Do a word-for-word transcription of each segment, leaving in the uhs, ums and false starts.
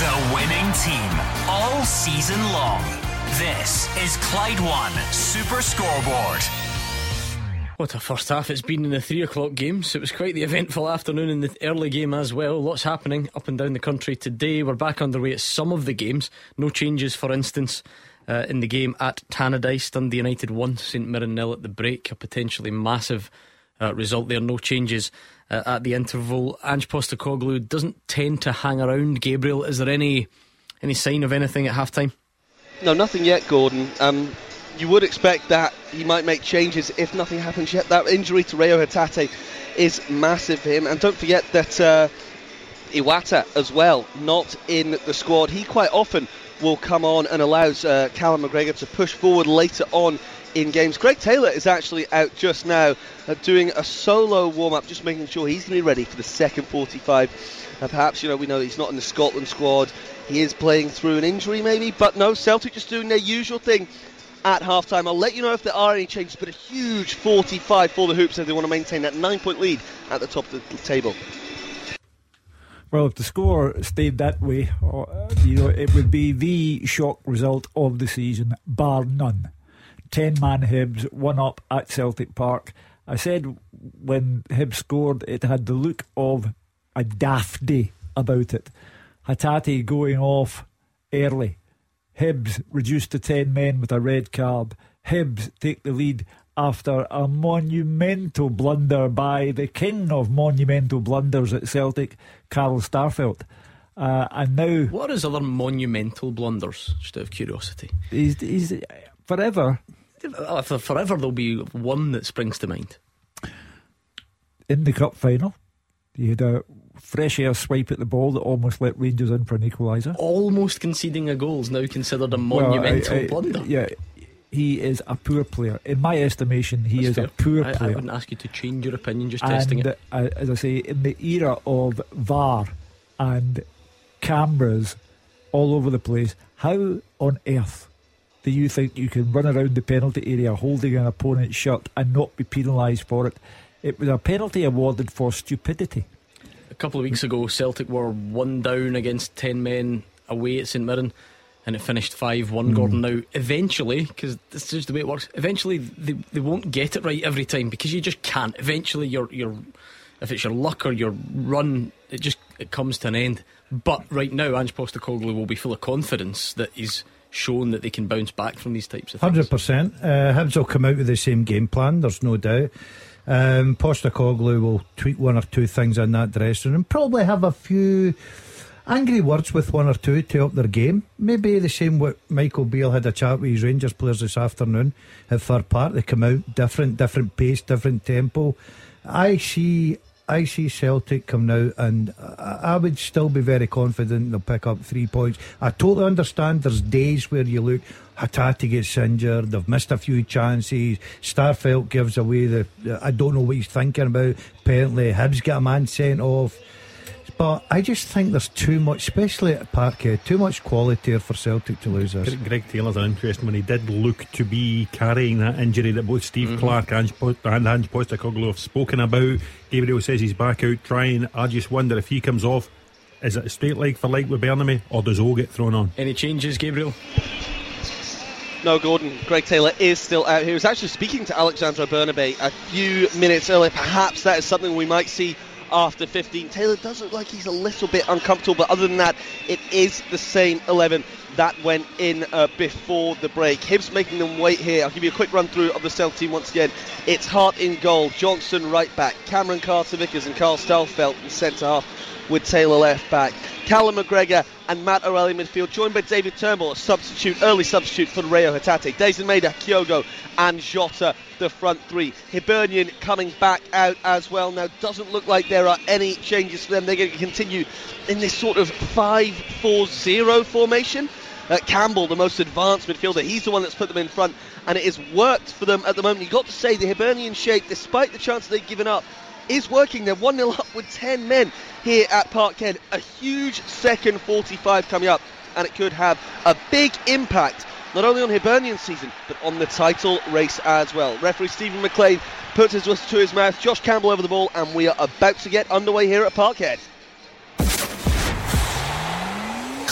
The winning team all season long. This is Clyde One Super Scoreboard. What a first half it's been in the three o'clock games. It was quite the eventful afternoon in the early game as well. Lots happening up and down the country today. We're back underway at some of the games. No changes, for instance, uh, in the game at Tannadice. Dundee United one, St Mirren nil at the break. A potentially massive uh, result there. No changes uh, at the interval. Ange Postecoglou doesn't tend to hang around. Gabriel, is there any any sign of anything at half time? No, nothing yet, Gordon. Um, you would expect that he might make changes if nothing happens yet. That injury to Reo Hatate is massive for him. And don't forget that uh, Iwata as well, not in the squad. He quite often will come on and allows uh, Callum McGregor to push forward later on in games. Greg Taylor is actually out just now uh, doing a solo warm-up, just making sure he's going to be ready for the second forty-five. Uh, perhaps, you know, we know he's not in the Scotland squad. He is playing through an injury maybe, but no, Celtic just doing their usual thing at half-time. I'll let you know if there are any changes, but a huge forty-five for the Hoops if they want to maintain that nine-point lead at the top of the table. Well, if the score stayed that way, you know, it would be the shock result of the season, bar none. ten-man Hibs, one up at Celtic Park. I said when Hibs scored, it had the look of a daft day about it. Hatate going off early. Hibs reduced to ten men with a red card. Hibs take the lead after a monumental blunder by the king of monumental blunders at Celtic, Carl Starfelt. Uh, and now, what is other monumental blunders? Just out of curiosity, he's, he's forever. For forever, there'll be one that springs to mind. In the cup final, he had a fresh air swipe at the ball that almost let Rangers in for an equaliser. Almost conceding a goal is now considered a monumental well, I, I, blunder. Yeah, he is a poor player. In my estimation, he That's is fair. a poor I, player. I wouldn't ask you to change your opinion, just and, testing it. Uh, as I say, in the era of V A R and cameras all over the place, how on earth do you think you can run around the penalty area holding an opponent's shirt and not be penalised for it? It was a penalty awarded for stupidity. A couple of weeks ago, Celtic were one down against ten men away at St Mirren, and it finished five one. Mm. Gordon, now eventually, because this is just the way it works, eventually they, they won't get it right every time, because you just can't. Eventually you're, you're, if it's your luck or your run, it just it comes to an end. But right now Ange Postecoglou will be full of confidence that he's shown that they can bounce back from these types of things. one hundred percent. uh, Hibs will come out with the same game plan, there's no doubt. um, Postecoglou will tweak one or two things in that dressing room and probably have a few angry words with one or two to up their game. Maybe the same what Michael Beale had a chat with his Rangers players this afternoon at Fir Park. They come out different, different pace, different tempo. I see I see Celtic coming out, and I, I would still be very confident they'll pick up three points. I totally understand there's days where you look, Hatate gets injured, they've missed a few chances, Starfelt gives away the, I don't know what he's thinking about, apparently Hibs get a man sent off. But I just think there's too much, especially at Parkhead, too much quality here for Celtic to lose this. Greg Taylor's an interesting one. He did look to be carrying that injury that both Steve mm-hmm. Clarke and Ange Postecoglou have spoken about. Gabriel says he's back out trying. I just wonder if he comes off, is it a straight leg for like with Bernamy, or does O get thrown on? Any changes, Gabriel? No, Gordon. Greg Taylor is still out here. He was actually speaking to Alexandre Bernabé a few minutes earlier. Perhaps that is something we might see after fifteen. Taylor does look like he's a little bit uncomfortable, but other than that, it is the same eleven that went in uh, before the break. Hibs making them wait here. I'll give you a quick run through of the Celtic team once again. It's Hart in goal, Johnson right back, Cameron Carter-Vickers and Carl Starfelt in centre half with Taylor left back, Callum McGregor and Matt O'Reilly midfield, joined by David Turnbull, a substitute, early substitute for Reo Hatate, Daizen Maeda, Kyogo and Jota, the front three. Hibernian coming back out as well. Now, doesn't look like there are any changes for them. They're going to continue in this sort of five four zero formation. Uh, Campbell, the most advanced midfielder, he's the one that's put them in front, and it has worked for them at the moment. You've got to say the Hibernian shape, despite the chance they've given up, is working. They're one nil up with ten men here at Parkhead. A huge second forty-five coming up, and it could have a big impact not only on Hibernian's season but on the title race as well. Referee Stephen McLean puts his whistle to his mouth. Josh Campbell over the ball, and we are about to get underway here at Parkhead.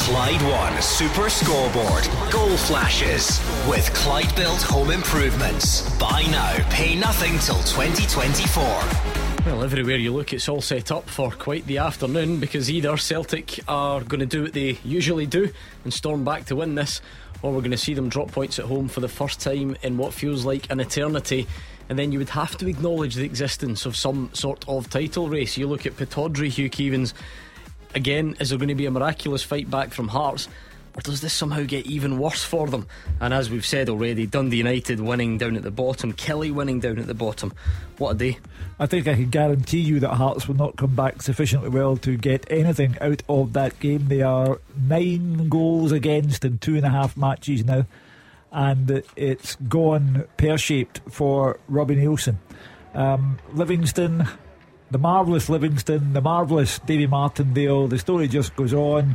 Clyde One Super Scoreboard. Goal flashes with Clyde Built Home Improvements. Buy now, pay nothing till twenty twenty-four. Well, everywhere you look, it's all set up for quite the afternoon, because either Celtic are going to do what they usually do and storm back to win this, or we're going to see them drop points at home for the first time in what feels like an eternity. And then you would have to acknowledge the existence of some sort of title race. You look at Pittodrie, Hugh Keevins. Again, is there going to be a miraculous fight back from Hearts, or does this somehow get even worse for them? And as we've said already, Dundee United winning down at the bottom, Kelly winning down at the bottom. What a day. I think I can guarantee you that Hearts will not come back sufficiently well to get anything out of that game. They are nine goals against in two and a half matches now, and it's gone pear-shaped for Robbie Nielsen. um, Livingston, the marvellous Livingston, the marvellous Davy Martindale, the story just goes on.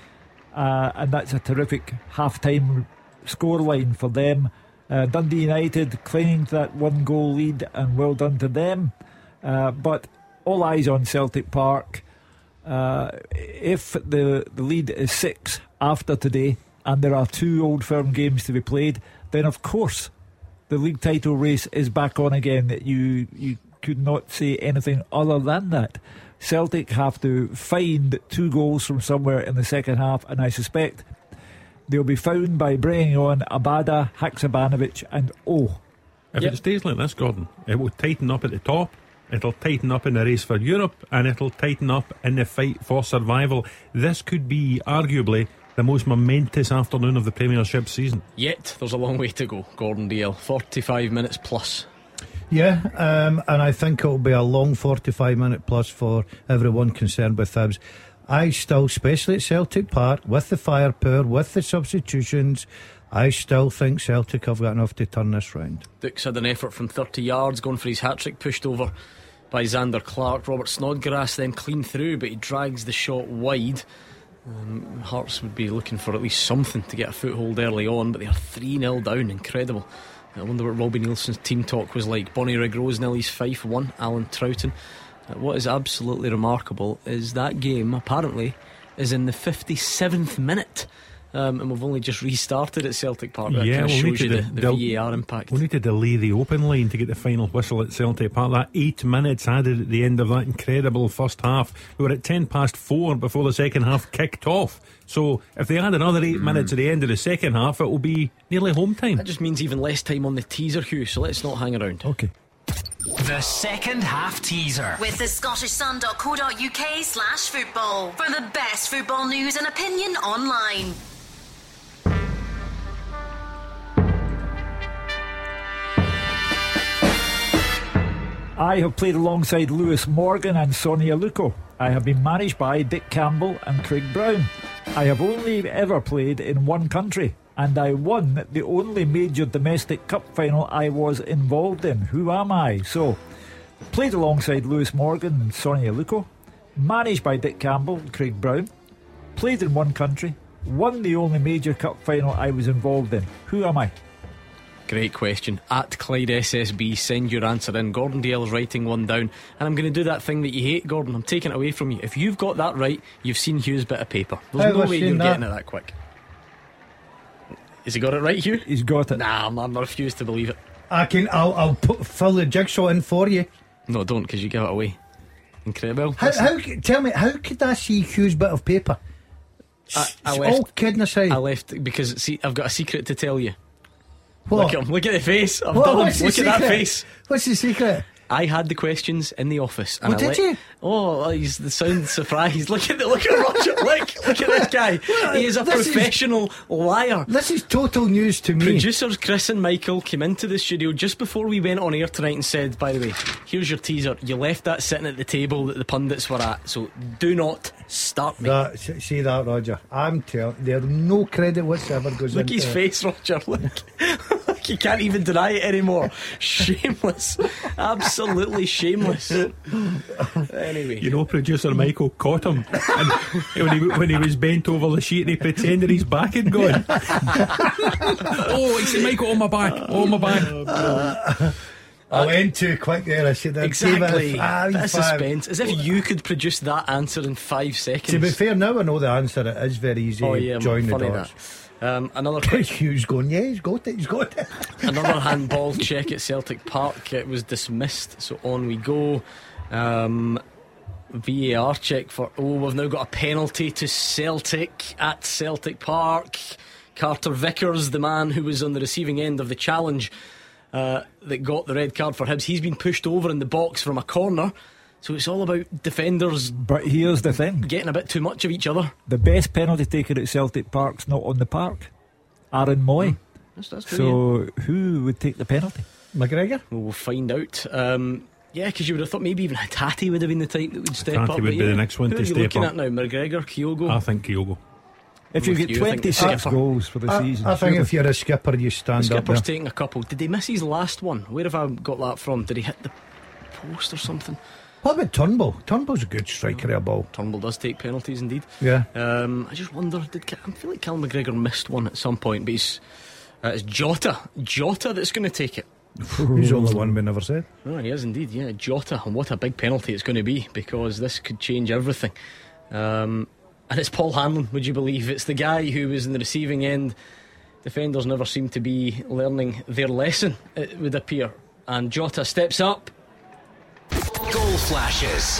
Uh, and that's a terrific half-time scoreline for them. uh, Dundee United clinging to that one goal lead, and well done to them. uh, But all eyes on Celtic Park. uh, If the, the lead is six after today, and there are two Old Firm games to be played, then of course the league title race is back on again. You, you could not say anything other than that. Celtic have to find two goals from somewhere in the second half, and I suspect they'll be found by bringing on Abada, Haksabanovic and O. If Yep. it stays like this, Gordon, it will tighten up at the top, it'll tighten up in the race for Europe, and it'll tighten up in the fight for survival. This could be arguably the most momentous afternoon of the Premiership season. Yet there's a long way to go, Gordon Dalziel. forty-five minutes plus. Yeah, um, and I think it'll be a long forty-five minute plus for everyone concerned with Hibs. I still, especially at Celtic Park, with the firepower, with the substitutions, I still think Celtic have got enough to turn this round. Dukes had an effort from thirty yards, going for his hat-trick, pushed over by Xander Clark. Robert Snodgrass then clean through, but he drags the shot wide. um, Hearts would be looking for at least something to get a foothold early on, but they are three nil down. Incredible. I wonder what Robbie Nielsen's team talk was like. Bonnie Rigrose nil, East Fife one, Alan Troughton. Uh, what is absolutely remarkable is that game apparently is in the fifty-seventh minute, um, and we've only just restarted at Celtic Park. That Yeah, kind of we'll shows need you to the, de- the del- V A R impact. We need to delay the open line to get the final whistle at Celtic Park. That eight minutes added at the end of that incredible first half. We were at ten past four before the second half kicked off. So if they add another eight mm. minutes at the end of the second half, it will be nearly home time. That just means even less time on the teaser, Hugh, so let's not hang around. Okay. The second half teaser. With the Scottish Sun dot co dot U K slash football for the best football news and opinion online. I have played alongside Lewis Morgan and Sonia Luco. I have been managed by Dick Campbell and Craig Brown. I have only ever played in one country, and I won the only major domestic cup final I was involved in. Who am I? So, played alongside Lewis Morgan and Sonia Luco, managed by Dick Campbell and Craig Brown, played in one country, won the only major cup final I was involved in. Who am I? Great question. At Clyde S S B, send your answer in. Gordon Dale's writing one down, and I'm going to do that thing that you hate, Gordon. I'm taking it away from you. If you've got that right, you've seen Hugh's bit of paper. There's I no was way seeing you're that. getting it that quick. Has he got it right, Hugh? He's got it. Nah, I'm, I'm I refuse to believe it. I can, I'll, I'll put, fill the jigsaw in for you. No, don't, because you give it away. Incredible. How, how, tell me, how could I see Hugh's bit of paper? I, I S- left, all kidding aside. I left because, see, I've got a secret to tell you. What? Look at him. Look at the face. I've What- done him. what's the Look at that secret? face. What's the secret? I had the questions in the office. And Oh, I did let- you? Oh, he's the sound surprised. Look at the look at Roger. Look, look at this guy. He is a This is- professional liar. This is total news to me. Producers Chris and Michael came into the studio just before we went on air tonight and said, by the way, here's your teaser. You left that sitting at the table that the pundits were at, so do not start me. That, see that, Roger? I'm telling there's no credit whatsoever goes Look into his it. face, Roger. Look. Look, he can't even deny it anymore. Shameless. Absolutely shameless. Anyway. You know, producer Michael caught him and when, he, when he was bent over the sheet and he pretended his back had gone. Oh, he said, Michael, on my back, on my back. I went too quick there. I said that. Exactly. That suspense. As if you could produce that answer in five seconds. To be fair, now I know the answer. It is very easy. Oh yeah, join the funny dots. that. Um, another quick Hughes going, yeah, he's got it, he's got it. Another handball check at Celtic Park. It was dismissed, so on we go. Um, V A R check for, oh, we've now got a penalty to Celtic at Celtic Park. Carter Vickers, the man who was on the receiving end of the challenge uh, that got the red card for Hibs, he's been pushed over in the box from a corner. So it's all about defenders. But here's the thing, getting a bit too much of each other. The best penalty taker at Celtic Park's not on the park. Aaron Moy. Mm, that's, that's true, so yeah. Who would take the penalty? McGregor? Well, we'll find out. Um, yeah, because you would have thought maybe even Hatate would have been the type that would step Hatate up. would be yeah, the next one who to are you step looking up. at now? McGregor, Kyogo? I think Kyogo. If you get you twenty-six goals for the I, season, I think surely. if you're a skipper, you stand the skipper's up there. taking a couple. Did they miss his last one? Where have I got that from? Did he hit the post or something? What about Turnbull? Turnbull's a good striker of a ball. Turnbull does take penalties indeed. Yeah. Um, I just wonder, did I feel like Cal McGregor missed one at some point, but he's, uh, it's Jota. Jota that's going to take it. He's the only one we never said. Oh, he is indeed, yeah. Jota, and what a big penalty it's going to be, because this could change everything. Um, and it's Paul Hanlon, would you believe? It's the guy who was in the receiving end. Defenders never seem to be learning their lesson, it would appear. And Jota steps up. Goal flashes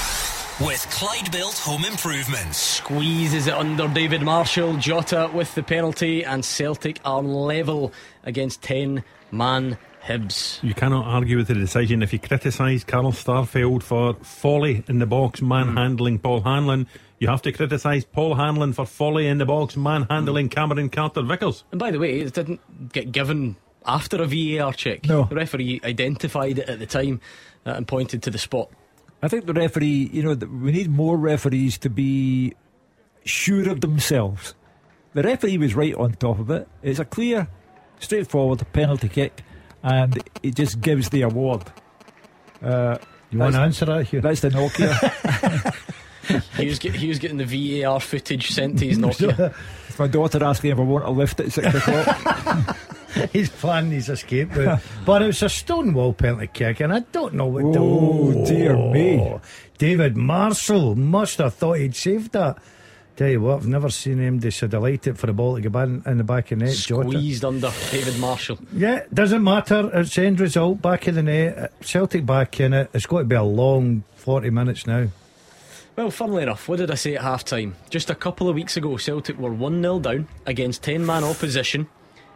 with Clyde Built Home Improvements. Squeezes it under David Marshall. Jota with the penalty, and Celtic are level against ten man Hibs. You cannot argue with the decision. If you criticise Carl Starfeld for folly in the box manhandling mm. Paul Hanlon, you have to criticise Paul Hanlon for folly in the box manhandling mm. Cameron Carter Vickers. And by the way, it didn't get given after a V A R check. No. The referee identified it at the time uh, and pointed to the spot. I think the referee, you know, we need more referees to be sure of themselves. The referee was right on top of it. It's a clear, straightforward penalty kick, and it just gives the award. Uh, you want to answer that, Hugh? That's the Nokia. he, was get, he was getting the V A R footage sent to his Nokia. It's my daughter asking if I want to lift it at six o'clock. He's planning his escape route. But it was a Stonewall penalty kick, and I don't know what oh, to Oh dear me. David Marshall must have thought he'd saved that. Tell you what, I've never seen him so delighted for the ball to go in, in the back of the net. Squeezed Jota. under David Marshall. Yeah, doesn't matter. It's end result, back in the net. Celtic back in it. It's got to be a long forty minutes now. Well, funnily enough, what did I say at half time? Just a couple of weeks ago, Celtic were one nil down against ten man opposition,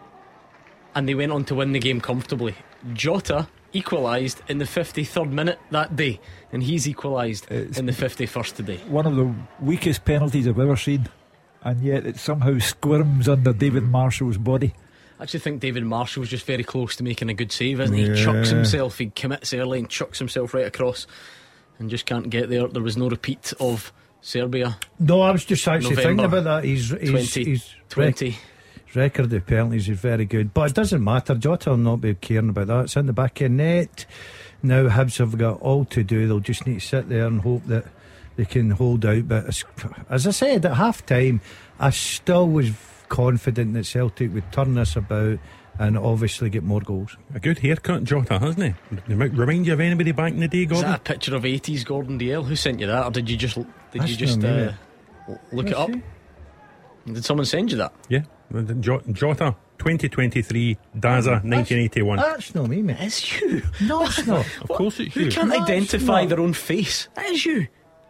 and they went on to win the game comfortably. Jota equalised in the fifty-third minute that day, and he's equalised it's in the fifty-first today. One of the weakest penalties I've ever seen, and yet it somehow squirms under David Marshall's body. I actually think David Marshall's just very close to making a good save, isn't he? Yeah. He chucks himself, he commits early and chucks himself right across and just can't get there. There was no repeat of Serbia. No, I was just actually November thinking about that. He's, he's, twenty he's twenty. His record of penalties is very good, but it doesn't matter. Jota will not be caring about that. It's in the back of net. Now Hibs have got all to do. They'll just need to sit there and hope that they can hold out. But as, as I said at half time, I still was confident that Celtic would turn this about and obviously get more goals. A good haircut, Jota, hasn't he? Remind you of anybody back in the day, Gordon? Is that a picture of eighties Gordon Dalziel? Who sent you that, or did you just did That's you just uh, look Let's it up? see. Did someone send you that? Yeah, Jota, twenty twenty-three, Daza, nineteen eighty-one. That's not me, mate. It's you. No, it's not. Of course it's Who you. can't No, it's identify not. their own face? That is you.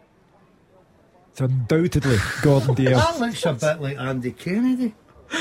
It's undoubtedly Gordon Dalziel. That looks a bit like Andy Kennedy.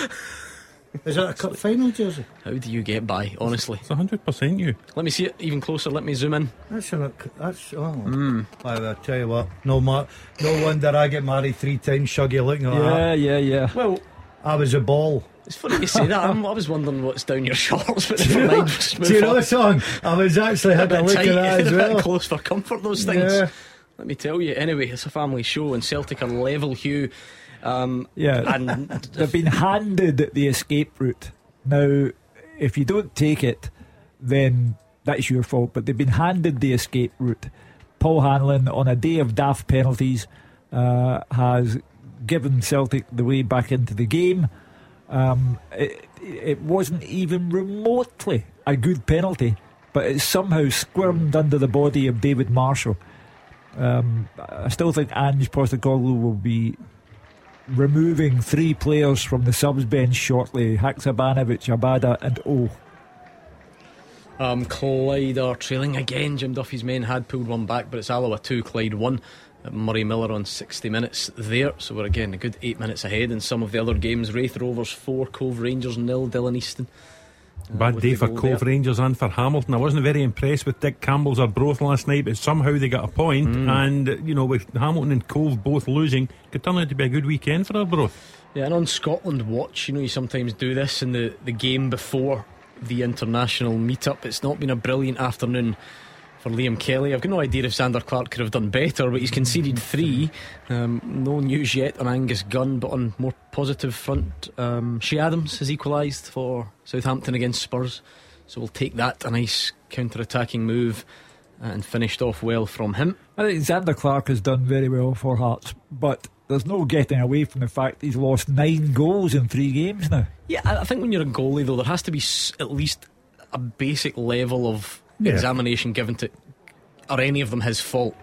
Is that a cup final jersey? How do you get by, honestly? It's one hundred percent you. Let me see it even closer. Let me zoom in. That's a, that's oh. Mm. Well, I'll tell you what. No, ma- no wonder I get married three times. Shuggy looking at Yeah, that. yeah, yeah. Well, I was a ball. it's funny you say that. I'm, I was wondering what's down your shorts, but never mind. Just move Do you know on. the song? I was actually had A a bit look tight, at that as a bit well. close for comfort, those things. Yeah. Let me tell you. Anyway, it's a family show, and Celtic are level, Hugh. Um, Yeah, and they've been handed the escape route. Now, if you don't take it, then that's your fault. But they've been handed the escape route. Paul Hanlon, on a day of daft penalties, uh, has given Celtic the way back into the game. Um, it, it wasn't even remotely a good penalty, but it's somehow squirmed under the body of David Marshall. Um, I still think Ange Postecoglou will be removing three players from the subs bench shortly: Haksabanovic, Abada and O. Um, Clyde are trailing again. Jim Duffy's men had pulled one back, but it's Alloa two, Clyde one. Murray Miller on sixty minutes there, so we're again a good eight minutes ahead in some of the other games. Wraith Rovers four, Cove Rangers nil. Dylan Easton uh, bad day for Cove there. Rangers and for Hamilton. I wasn't very impressed with Dick Campbell's Arbroath last night, but somehow they got a point. Mm. And you know, with Hamilton and Cove both losing, could turn out to be a good weekend for Arbroath. Yeah, and on Scotland Watch, you know, you sometimes do this in the, the game before the international meet-up. It's not been a brilliant afternoon for Liam Kelly. I've got no idea if Xander Clark could have done better, but he's conceded three. Um, no news yet on Angus Gunn, but on more positive front, um, Shea Adams has equalised for Southampton against Spurs, so we'll take that, a nice counter-attacking move, and finished off well from him. I think Xander Clark has done very well for Hearts, but there's no getting away from the fact he's lost nine goals in three games now. Yeah, I think when you're a goalie, though, there has to be at least a basic level of yeah. examination given to, are any of them his fault?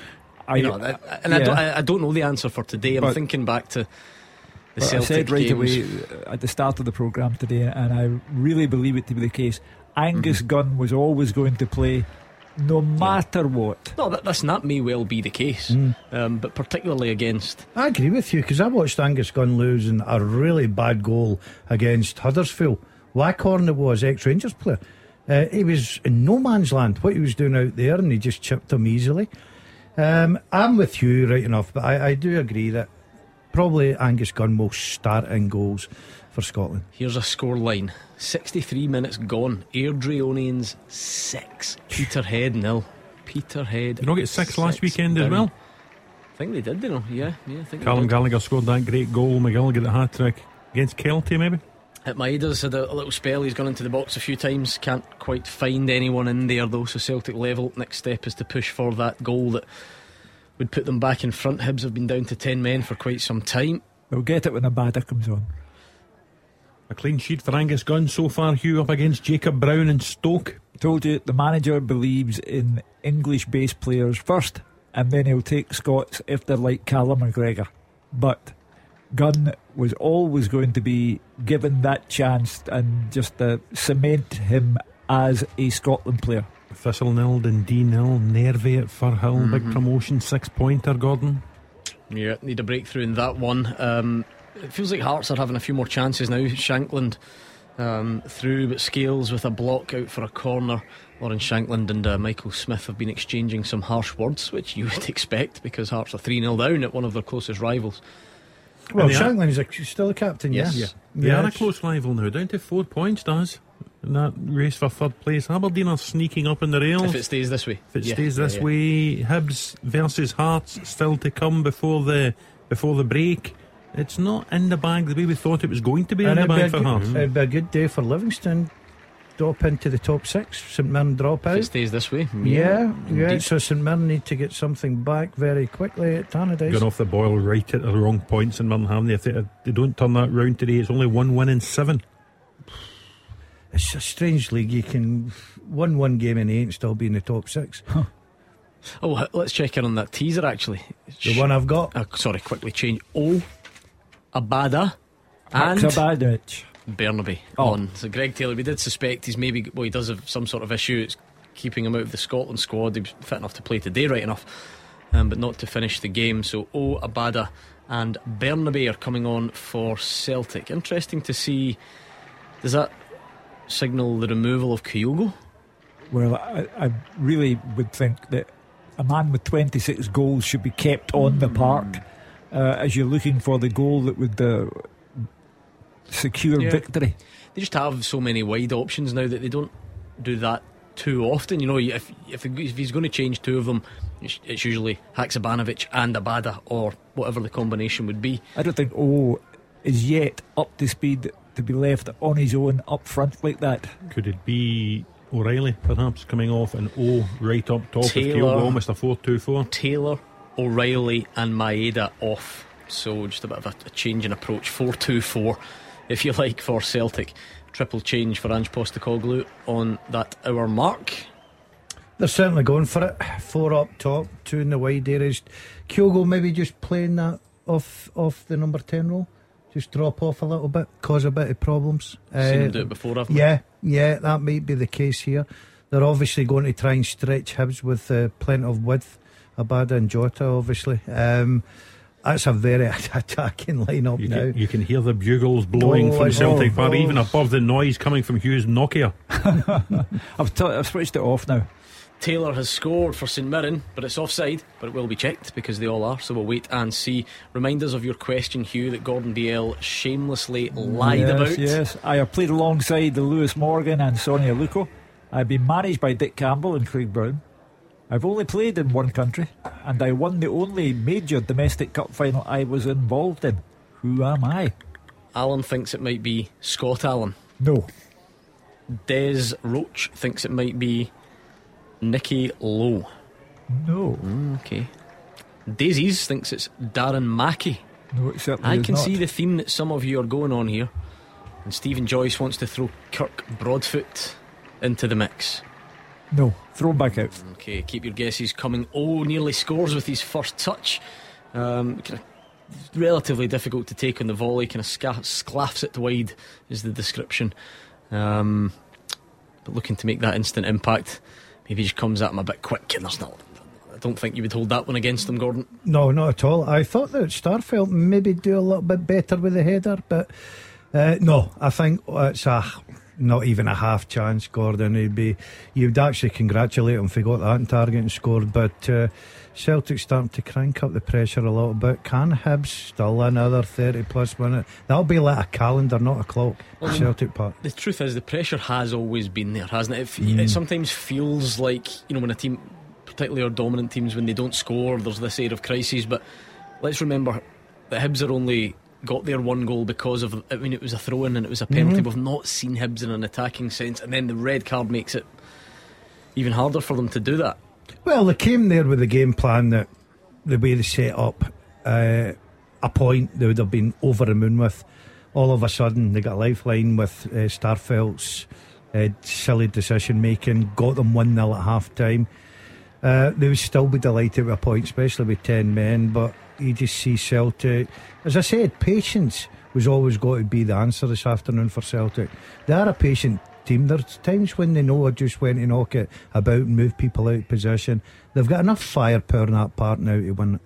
I, you know, I, and yeah. I, don't, I, I don't know the answer for today. I'm but, thinking back to the Celtic I said right games. away at the start of the programme today, and I really believe it to be the case. Angus mm-hmm. Gunn was always going to play no matter yeah. what. No, that, that's, that may well be the case, mm. um, but particularly against. I agree with you, because I watched Angus Gunn losing a really bad goal against Huddersfield. Waghorn, it was, ex-Rangers player. Uh, he was in no man's land, what he was doing out there, and he just chipped him easily. Um, I'm with you right enough, but I, I do agree that probably Angus Gunn will start in goals for Scotland. Here's a score line: sixty-three minutes gone. Airdrieonians six, Peterhead nil. Peterhead. Did not get six, six last weekend down. As well? I think they did, you know. Yeah, yeah. I think Callum Gallagher scored that great goal. McGill got the hat trick against Kelty, maybe. At Maeda's had a, a little spell. He's gone into the box a few times. Can't quite find anyone in there though. So Celtic level. Next step is to push for that goal that would put them back in front. Hibs have been down to ten men for quite some time. They'll get it when Abada comes on. A clean sheet for Angus Gunn so far, Hugh, up against Jacob Brown and Stoke. Told you, the manager believes in English-based players first, and then he'll take Scots if they're like Callum McGregor. But Gunn was always going to be given that chance and just uh, cement him as a Scotland player. Thistle nil, Dundee nil, Nervy at Firhill, mm-hmm. big promotion, six pointer, Gordon. Yeah, need a breakthrough in that one. Um, it feels like Hearts are having a few more chances now. Shankland um, through, but Scales with a block out for a corner. Lawrence Shankland and uh, Michael Smith have been exchanging some harsh words, which you would expect because Hearts are three nil down at one of their closest rivals. Well, Shankland's a, still a captain, yes. yes. Yeah. They yes. are a close rival now, down to four points, Daz, in that race for third place. Aberdeen are sneaking up in the rails. If it stays this way. If it yeah. stays yeah, this yeah. way, Hibs versus Hearts still to come before the before the break. It's not in the bag the way we thought it was going to be and in the bag for good, Hearts. It'd be a good day for Livingston. Drop into the top six. St Mirren drop out. If it stays this way. Yeah, yeah. yeah. So St Mirren need to get something back very quickly at Tannadice. Going off the boil right at the wrong points in Mirren, haven't they? If they, if they don't turn that round today, it's only one win in seven. It's a strange league. You can win one game in eight and still be in the top six. Huh. Oh, let's check in on that teaser actually. The Sh- one I've got. Uh, sorry, quickly change. Oh, Abada and Haksabanovic. Bernabe oh. on. So Greg Taylor, we did suspect he's maybe, well, he does have some sort of issue. It's keeping him out of the Scotland squad. He was fit enough to play today, right enough, um, but not to finish the game. So O, Abada and Bernabe are coming on for Celtic. Interesting to see. Does that signal the removal of Kyogo? Well, I, I really would think that a man with twenty-six goals should be kept on the park uh, as you're looking for the goal that would uh, secure yeah. victory. They just have so many wide options now that they don't do that too often. You know, if if, if he's going to change two of them, it's, it's usually Haksabanovic and Abada or whatever the combination would be. I don't think O is yet up to speed to be left on his own up front like that. Could it be O'Reilly perhaps coming off and O right up top Taylor, with Kyogo, almost a four two four? Taylor, O'Reilly and Maeda off, so just a bit of a, a change in approach. Four two four if you like, for Celtic. Triple change for Ange Postecoglou on that hour mark. They're certainly going for it. Four up top, two in the wide areas. Kyogo maybe just playing that off off the number ten role. Just drop off a little bit, cause a bit of problems. Seen uh, him do it before, haven't Yeah, yeah, that might be the case here. They're obviously going to try and stretch Hibs with uh, plenty of width. Abada and Jota, obviously. Um, that's a very attacking lineup you now. Can, you can hear the bugles blowing Oh, from I Celtic know. Park, Oh. even above the noise coming from Hughes Nokia. I've, t- I've switched it off now. Taylor has scored for St Mirren, but it's offside, but it will be checked because they all are, so we'll wait and see. Remind us of your question, Hugh, that Gordon Dalziel shamelessly lied yes, about. Yes, I have played alongside the Lewis Morgan and Sonia Luco. I've been managed by Dick Campbell and Craig Brown. I've only played in one country, and I won the only major domestic cup final I was involved in. Who am I? Alan thinks it might be Scott Allen. No. Des Roach thinks it might be Nicky Lowe. No. Mm, okay. Daisies thinks it's Darren Mackey. No, it certainly I is can not. see the theme that some of you are going on here. And Stephen Joyce wants to throw Kirk Broadfoot into the mix. No, throw him back out. Okay, keep your guesses coming. Oh, nearly scores with his first touch. Um, kind of relatively difficult to take on the volley. Kind of sca- sclaffs it wide is the description. Um, but looking to make that instant impact. Maybe just comes at him a bit quick, and there's not. I don't think you would hold that one against him, Gordon. No, not at all. I thought that Starfelt maybe do a little bit better with the header, but uh, no, I think it's a not even a half chance, Gordon. He'd be, you'd actually congratulate him if he got that on target and scored. But uh, Celtic starting to crank up the pressure a little bit. Can Hibs still another thirty plus minutes? That'll be like a calendar, not a clock. Well, Celtic Park. The truth is, the pressure has always been there, hasn't it? It, f- Mm. it sometimes feels like, you know, when a team, particularly our dominant teams, when they don't score, there's this air of crisis. But let's remember that Hibs are only got their one goal because of, I mean, it was a throw-in and it was a penalty. Mm-hmm. We've not seen Hibs in an attacking sense, and then the red card makes it even harder for them to do that. Well, they came there with a game plan that the way they set up uh, a point they would have been over the moon with. All of a sudden they got a lifeline with uh, Starfelt's uh, silly decision making, got them one nil at half time. uh, They would still be delighted with a point, especially with ten men. But you just see Celtic, as I said, patience was always got to be the answer this afternoon for Celtic. They are a patient team. There's times when they know just when to knock it about and move people out of position. They've got enough firepower in that part now to win it.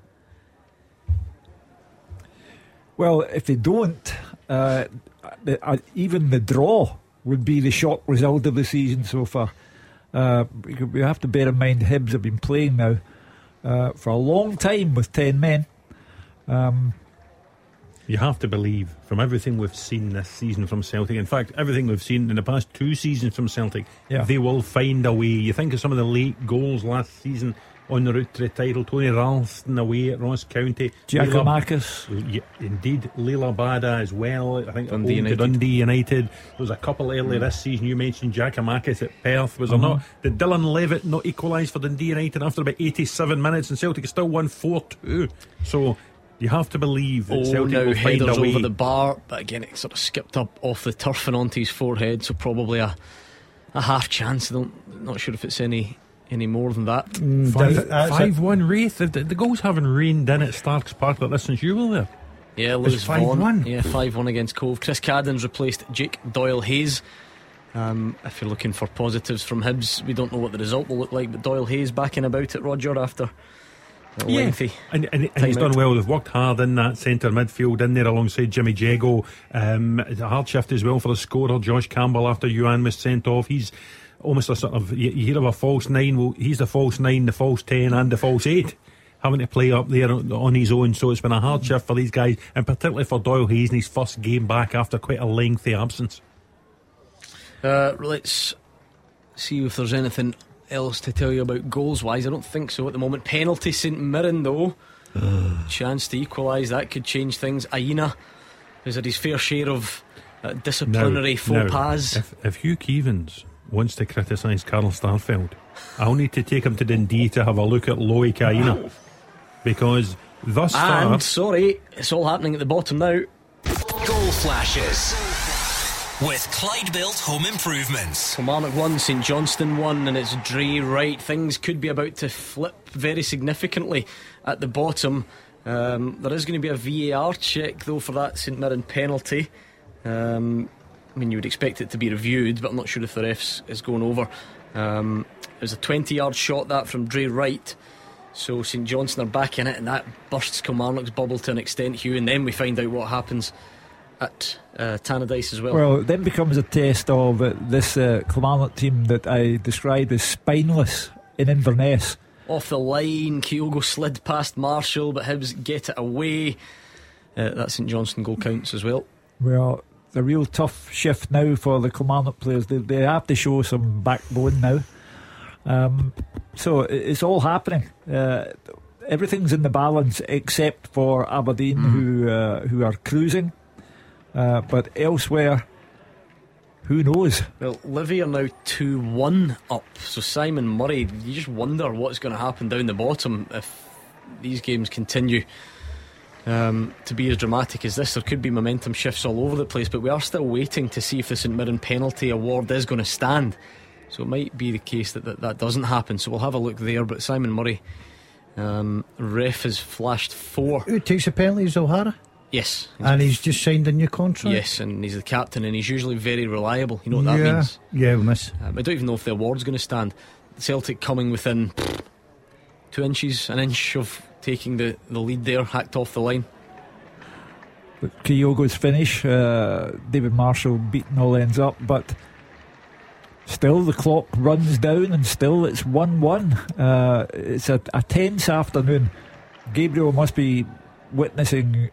Well, if they don't, uh, the, uh, even the draw would be the shock result of the season so far. Uh, we have to bear in mind Hibs have been playing now uh, for a long time with ten men. Um, You have to believe, from everything we've seen this season from Celtic, in fact, everything we've seen in the past two seasons from Celtic, Yeah. they will find a way. You think of some of the late goals last season on the route to the title. Tony Ralston away at Ross County. Giacomakis. Leila, yeah, indeed, Leila Bada as well. I think Dundee Dundee United. United. Dundee United. There was a couple earlier this season. You mentioned Giacomakis at Perth. Was there Uh-huh. not? Did Dylan Levitt not equalise for Dundee United after about eighty-seven minutes, and Celtic still won four two? So you have to believe that Oh, Celtic now will find headers a way. over the bar, but again it sort of skipped up off the turf and onto his forehead, so probably a a half chance. I don't, not sure if it's any any more than that. Mm, Five, diff- that's five it. one Wraith. The, the goals haven't rained in at Starks Park like this since you were there. Yeah, Lewis five Vaughan. one. Yeah, five one against Cove. Chris Cadden's replaced Jake Doyle Hayes. Um, if you're looking for positives from Hibs, we don't know what the result will look like, but Doyle Hayes back in about it, Roger, after a lengthy. And, and, and he's Time out. done well. They've worked hard in that centre midfield in there alongside Jimmy Jago. Um, it's a hard shift as well for the scorer Josh Campbell after Yuan was sent off. He's almost a sort of, you, you hear of a false nine. Well, he's the false nine, the false ten and the false eight, having to play up there on his own. So it's been a hard shift for these guys, and particularly for Doyle Hayes in his first game back after quite a lengthy absence. Uh, let's see if there's anything else to tell you about goals wise. I don't think so at the moment. Penalty St Mirren though. Chance to equalise, that could change things. Aina has had his fair share of uh, disciplinary faux Now, pas. If, if Hugh Keevans wants to criticise Carl Starfelt, I'll need to take him to Dundee to have a look at Loic Aina, because thus far And sorry, it's all happening at the bottom now. Goal flashes with Clyde Built Home Improvements. Kilmarnock won, St Johnstone won, and it's Dre Wright. Things could be about to flip very significantly at the bottom. Um, there is going to be a V A R check though for that St Mirren penalty. Um, I mean, you would expect it to be reviewed, but I'm not sure if the refs is going over. Um, it was a twenty yard shot that from Dre Wright. So St Johnstone are back in it, and that bursts Kilmarnock's bubble to an extent, Hugh. And then we find out what happens at uh, Tannadice as well. Well, it then becomes a test of uh, this uh, Kilmarnock team that I described as spineless in Inverness. Off the line, Kyogo slid past Marshall, but Hibs get it away. Uh, that St Johnstone goal counts as well. Well, the real tough shift now for the Kilmarnock players. They, they have to show some backbone now. Um, so it's all happening. Uh, everything's in the balance except for Aberdeen, mm. who uh, who are cruising. Uh, but elsewhere, who knows? Well, Livy are now two one up. So Simon Murray, you just wonder what's going to happen down the bottom if these games continue um, to be as dramatic as this. There could be momentum shifts all over the place, but we are still waiting to see if the St Mirren penalty award is going to stand. So it might be the case that, that that doesn't happen. So we'll have a look there. But Simon Murray, um, ref has flashed four. Who takes the penalties? O'Hara? Yes. And he's just signed a new contract? Yes, and he's the captain, and he's usually very reliable. You know what yeah. that means? Yeah, we miss. Um, I don't even know if the award's going to stand. Celtic coming within two inches, an inch of taking the, the lead there, hacked off the line. But Kyogo's finish, uh, David Marshall beating all ends up, but still the clock runs down, and still it's one one. Uh, it's a, a tense afternoon. Gabriel must be witnessing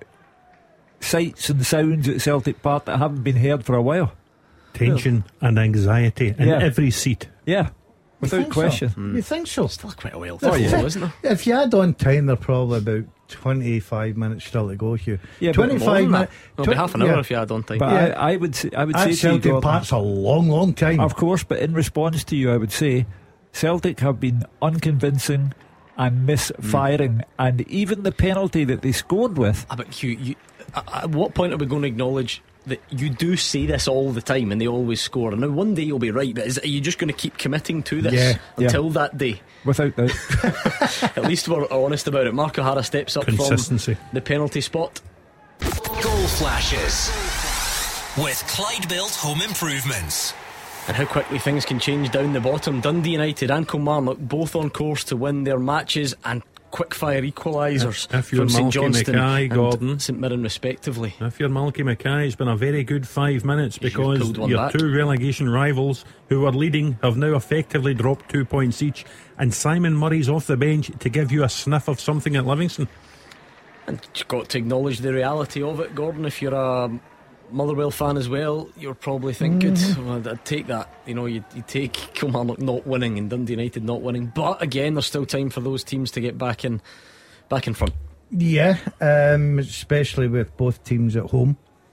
sights and sounds at Celtic Park that haven't been heard for a while. Tension yeah. and anxiety in yeah. every seat. Yeah, without question. So? Mm. You think so? Still quite a while, oh, yeah. isn't there? If you add on time, they're probably about twenty-five minutes still to go, Hugh. Yeah, twenty-five minutes. It'll be half an hour yeah. if you add on time. But yeah. I, I would say, I would At say Celtic to you, Park's a long, long time. Of course, but in response to you, I would say Celtic have been unconvincing and misfiring, mm. and even the penalty that they scored with. Ah, but Hugh, you, at what point are we going to acknowledge that you do say this all the time and they always score? And now one day you'll be right, but is, are you just going to keep committing to this yeah, until yeah. that day? Without doubt. At least we're honest about it. Mark O'Hara steps up Consistency. from the penalty spot. Goal flashes with Clyde Built Home Improvements. And how quickly things can change down the bottom. Dundee United and Kilmarnock both on course to win their matches, and quickfire equalisers if you're from St Malky Johnstone Mackay, and Gordon, St Mirren respectively. If you're Malky Mackay, it's been a very good five minutes because your back. two relegation rivals who were leading have now effectively dropped two points each, and Simon Murray's off the bench to give you a sniff of something at Livingston. And you've got to acknowledge the reality of it, Gordon. If you're a Motherwell fan as well, you're probably thinking, mm. well, I'd take that. You know, you, you take Kilmarnock not winning and Dundee United not winning, but again, there's still time for those teams to get back in, back in front. Yeah, um, especially with both teams at home.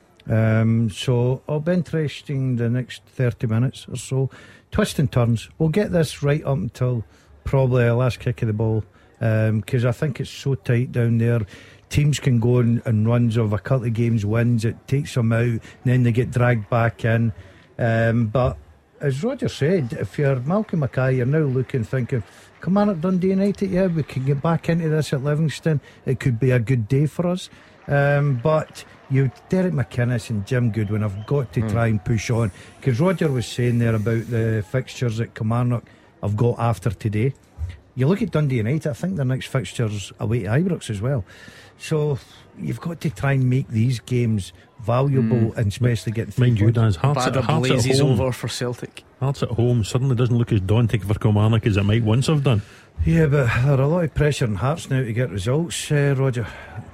Um, so it'll be interesting the next thirty minutes or so. Twist and turns. We'll get this right up until probably the last kick of the ball, because um, I think it's so tight down there. Teams can go in, in runs of a couple of games wins, it takes them out, and then they get dragged back in. Um, but as Roger said, if you're Malcolm Mackay, you're now looking, thinking, come on at Dundee United, yeah, we can get back into this at Livingston. It could be a good day for us. Um, but you, Derek McInnes and Jim Goodwin have got to mm. try and push on, because Roger was saying there about the fixtures that Kilmarnock have got after today. You look at Dundee United, I think their next fixture's away to Ibrox as well. So you've got to try and make these games valuable, mm. and especially get mind you, Dan's Hearts at, Hearts at home over for Celtic. Hearts at home suddenly doesn't look as daunting for Kilmarnock as it might once have done. Yeah, but there's a lot of pressure on Hearts now to get results, uh, Roger.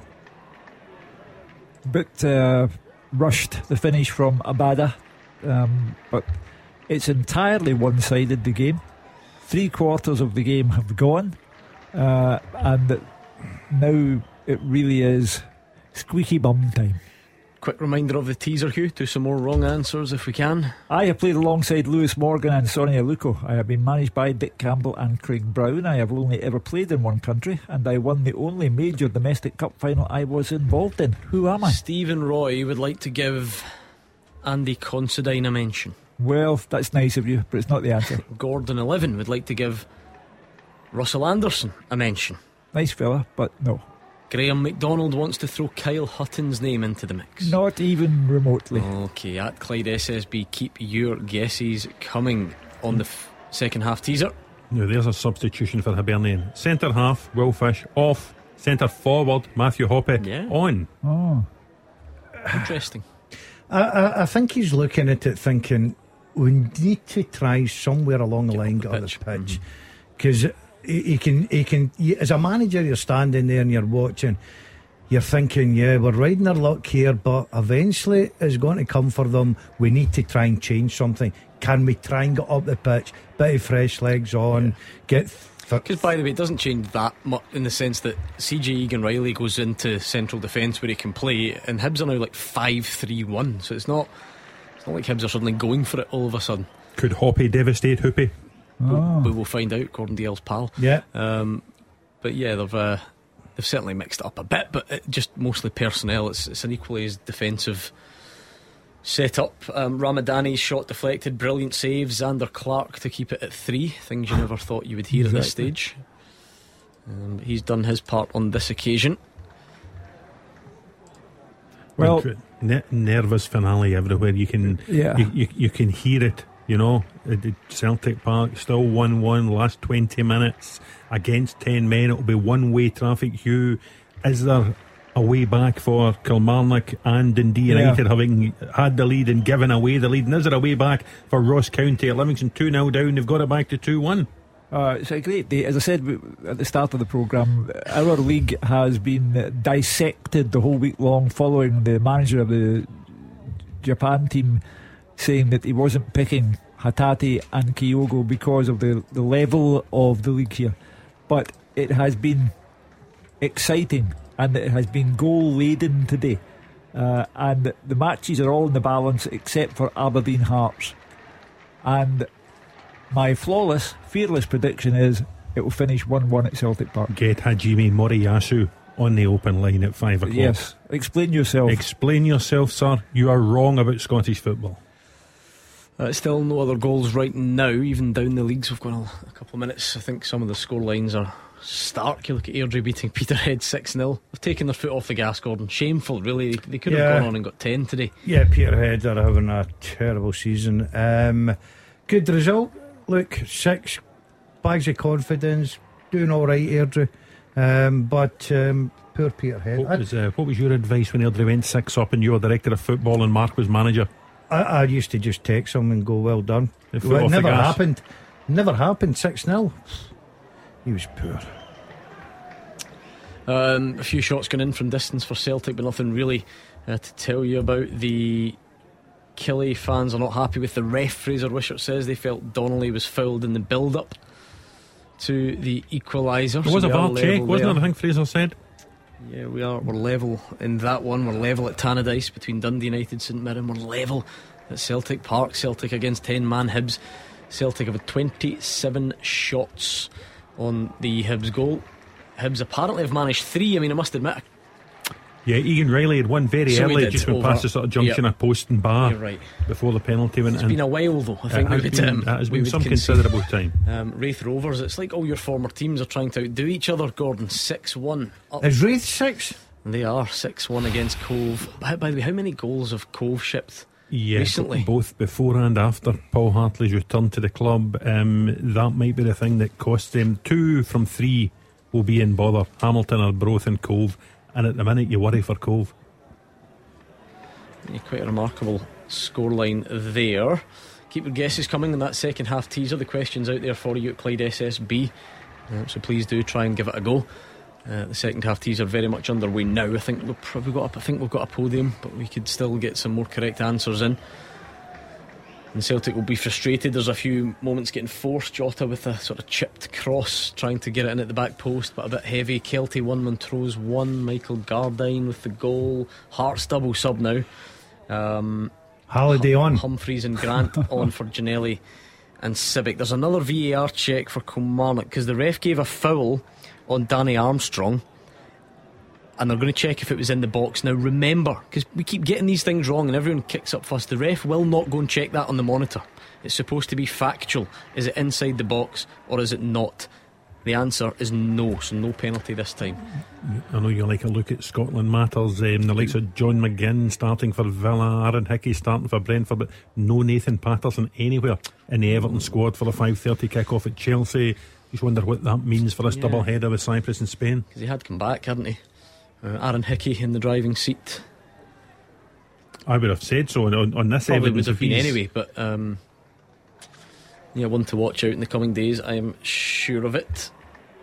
Bit uh, rushed, the finish from Abada, um, but it's entirely one-sided, the game. Three quarters of the game have gone, uh, and now it really is squeaky bum time. quick reminder of the teaser, Hugh. Do some more wrong answers if we can. I have played alongside Lewis Morgan and Sonia Luco. I have been managed by Dick Campbell and Craig Brown. I have only ever played in one country, and I won the only major domestic cup final I was involved in. Who am I? Stephen Roy would like to give Andy Considine a mention. Well, that's nice of you, but it's not the answer. Gordon eleven would like to give Russell Anderson a mention. Nice fella, but no. Graham McDonald wants to throw Kyle Hutton's name into the mix. Not even remotely. Okay, at Clyde S S B, keep your guesses coming on the f- second half teaser. Now there's a substitution for Hibernian. Centre half, Will Fish off. Centre forward, Matthew Hoppe Yeah. on. Oh, Interesting. I, I, I think he's looking at it thinking we need to try somewhere along the Get line up get the on the pitch. pitch because he, he can he can you, as a manager you're standing there and you're watching, you're thinking, yeah, we're riding our luck here, but eventually it's going to come for them. We need to try and change something. Can we try and get up the pitch, bit of fresh legs on, yeah. get because by the way, it doesn't change that much in the sense that C J Egan Riley goes into central defence where he can play, and Hibs are now like five three one, so it's not it's not like Hibs are suddenly going for it all of a sudden. Could Hoppe devastate Hoppe? oh. We will find out, according to El's pal. yeah. Um, but yeah, they've uh, they've certainly mixed it up a bit, but it just mostly personnel. It's, it's an equally as defensive set up. um, Ramadani's shot deflected, brilliant save. Xander Clark to keep it at three, things you never thought you would hear exactly. at this stage. Um, he's done his part on this occasion. Well, Ne- nervous finale everywhere. You can, Yeah. you, you, you can hear it. You know, at the Celtic Park, still one one. Last twenty minutes against ten men. It'll be one-way traffic. Hugh, is there a way back for Kilmarnock and Dundee United, Yeah. having had the lead and given away the lead? And is there a way back for Ross County at Livingston? two nil down. They've got it back to two one. Uh, it's a great day. As I said w- at the start of the programme, our league has been uh, dissected the whole week long, following the manager of the Japan team saying that he wasn't picking Hatate and Kyogo because of the, the level of the league here. But it has been exciting and it has been goal laden today. Uh, and the matches are all in the balance except for Aberdeen Hearts. And my flawless, fearless prediction is it will finish one one at Celtic Park. Get Hajime Moriyasu on the open line at five o'clock. Yes, explain yourself. Explain yourself, sir. You are wrong about Scottish football. Uh, still no other goals right now, even down the leagues. We've got a, a couple of minutes. I think some of the score lines are stark. You look at Airdrie beating Peterhead six nil. They've taken their foot off the gas, Gordon. Shameful, really. They could have Yeah. gone on and got ten today. Yeah, Peterhead are having a terrible season. Um, good result. Look, six bags of confidence, doing all right, Airdrie. Um, but um, poor Peterhead. What was, uh, what was your advice when Airdrie went six up and you were director of football and Mark was manager? I, I used to just text him and go, "Well done." The foot Well, it off the never gas. happened. Never happened. six nil. He was poor. Um, a few shots gone in from distance for Celtic, but nothing really uh, to tell you about. The Killie fans are not happy with the ref. Fraser Wishart says they felt Donnelly was fouled in the build-up to the equaliser. There was So a we are V A R check, level wasn't there. there? I think Fraser said. Yeah, we are. We're level in that one. We're level at Tannadice between Dundee United, St Mirren. We're level at Celtic Park. Celtic against ten man Hibs. Celtic have had twenty-seven shots on the Hibs goal. Hibs apparently have managed three. I mean, I must admit, Yeah, Egan Riley had one very So we early, did, just went over. past the sort of junction Yep. of post and bar you're right. before the penalty went It's in. been a while though. I It think we has would, been, um, it has we been would some concede. considerable time. Um, Wraith Rovers, it's like all your former teams are trying to outdo each other, Gordon. six one up. Is Wraith six? They are six one against Cove. By, by the way, how many goals have Cove shipped Yeah, recently? both before and after Paul Hartley's return to the club. Um, that might be the thing that cost them. Two from three will be in bother. Hamilton, Arbroath and Cove. And at the minute you worry for Cove. Yeah, quite a remarkable scoreline there. Keep your guesses coming in that second half teaser. The question's out there for you at Clyde S S B, uh, so please do try and give it a go. Uh, the second half teaser very much underway now. I think we've probably got. A, I think we've got a podium, but we could still get some more correct answers in. and Celtic will be frustrated. There's a few moments getting forced. Jota with a sort of chipped cross, trying to get it in at the back post, but a bit heavy. Kelty one, Montrose one. Michael Gardine with the goal. Hearts double sub now. Um, Halliday hum- on. Humphreys and Grant on for Ginnelly and Civic. There's another V A R check for Kilmarnock because the ref gave a foul on Danny Armstrong, and they're going to check if it was in the box. Now remember, because we keep getting these things wrong and everyone kicks up fuss, the ref will not go and check that on the monitor. It's supposed to be factual. Is it inside the box or is it not? The answer is no, so no penalty this time. I know you like a look at Scotland matters. um, The likes of John McGinn starting for Villa, Aaron Hickey starting for Brentford, but no Nathan Patterson anywhere in the Everton squad for a five thirty kick-off at Chelsea. Just wonder what that means for this Yeah. double header with Cyprus and Spain. Because he had come back, hadn't he? Uh, Aaron Hickey in the driving seat. I would have said so on, on this Probably evidence would have if been he's- anyway, but um, yeah, one to watch out in the coming days, I am sure of it.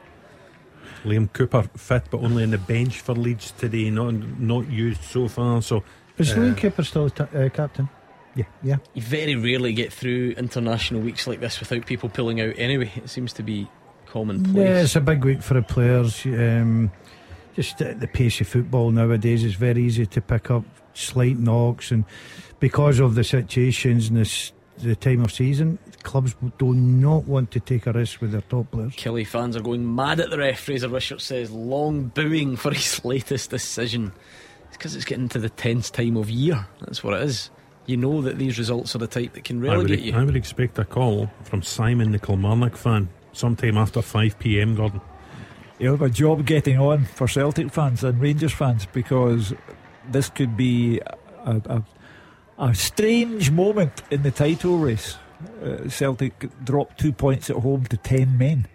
Liam Cooper fit but only on the bench for Leeds today, not not used so far. So Is uh, Liam Cooper still t- uh, captain? Yeah. Yeah. You very rarely get through international weeks like this without people pulling out anyway. It seems to be commonplace. Yeah, it's a big week for the players. Um, just uh, the pace of football nowadays is very easy to pick up slight knocks, and because of the situations and this, the time of season, clubs do not want to take a risk with their top players. Killie fans are going mad at the ref. Fraser Wishart says long booing for his latest decision. It's because it's getting to the tenth time of year. That's what it is. You know that these results are the type that can I would, relegate you. I would expect a call from Simon, the Kilmarnock fan, sometime after five p.m. Gordon. You'll have a job getting on for Celtic fans and Rangers fans, because this could be a, a, a strange moment in the title race. Uh, Celtic dropped two points at home to ten men,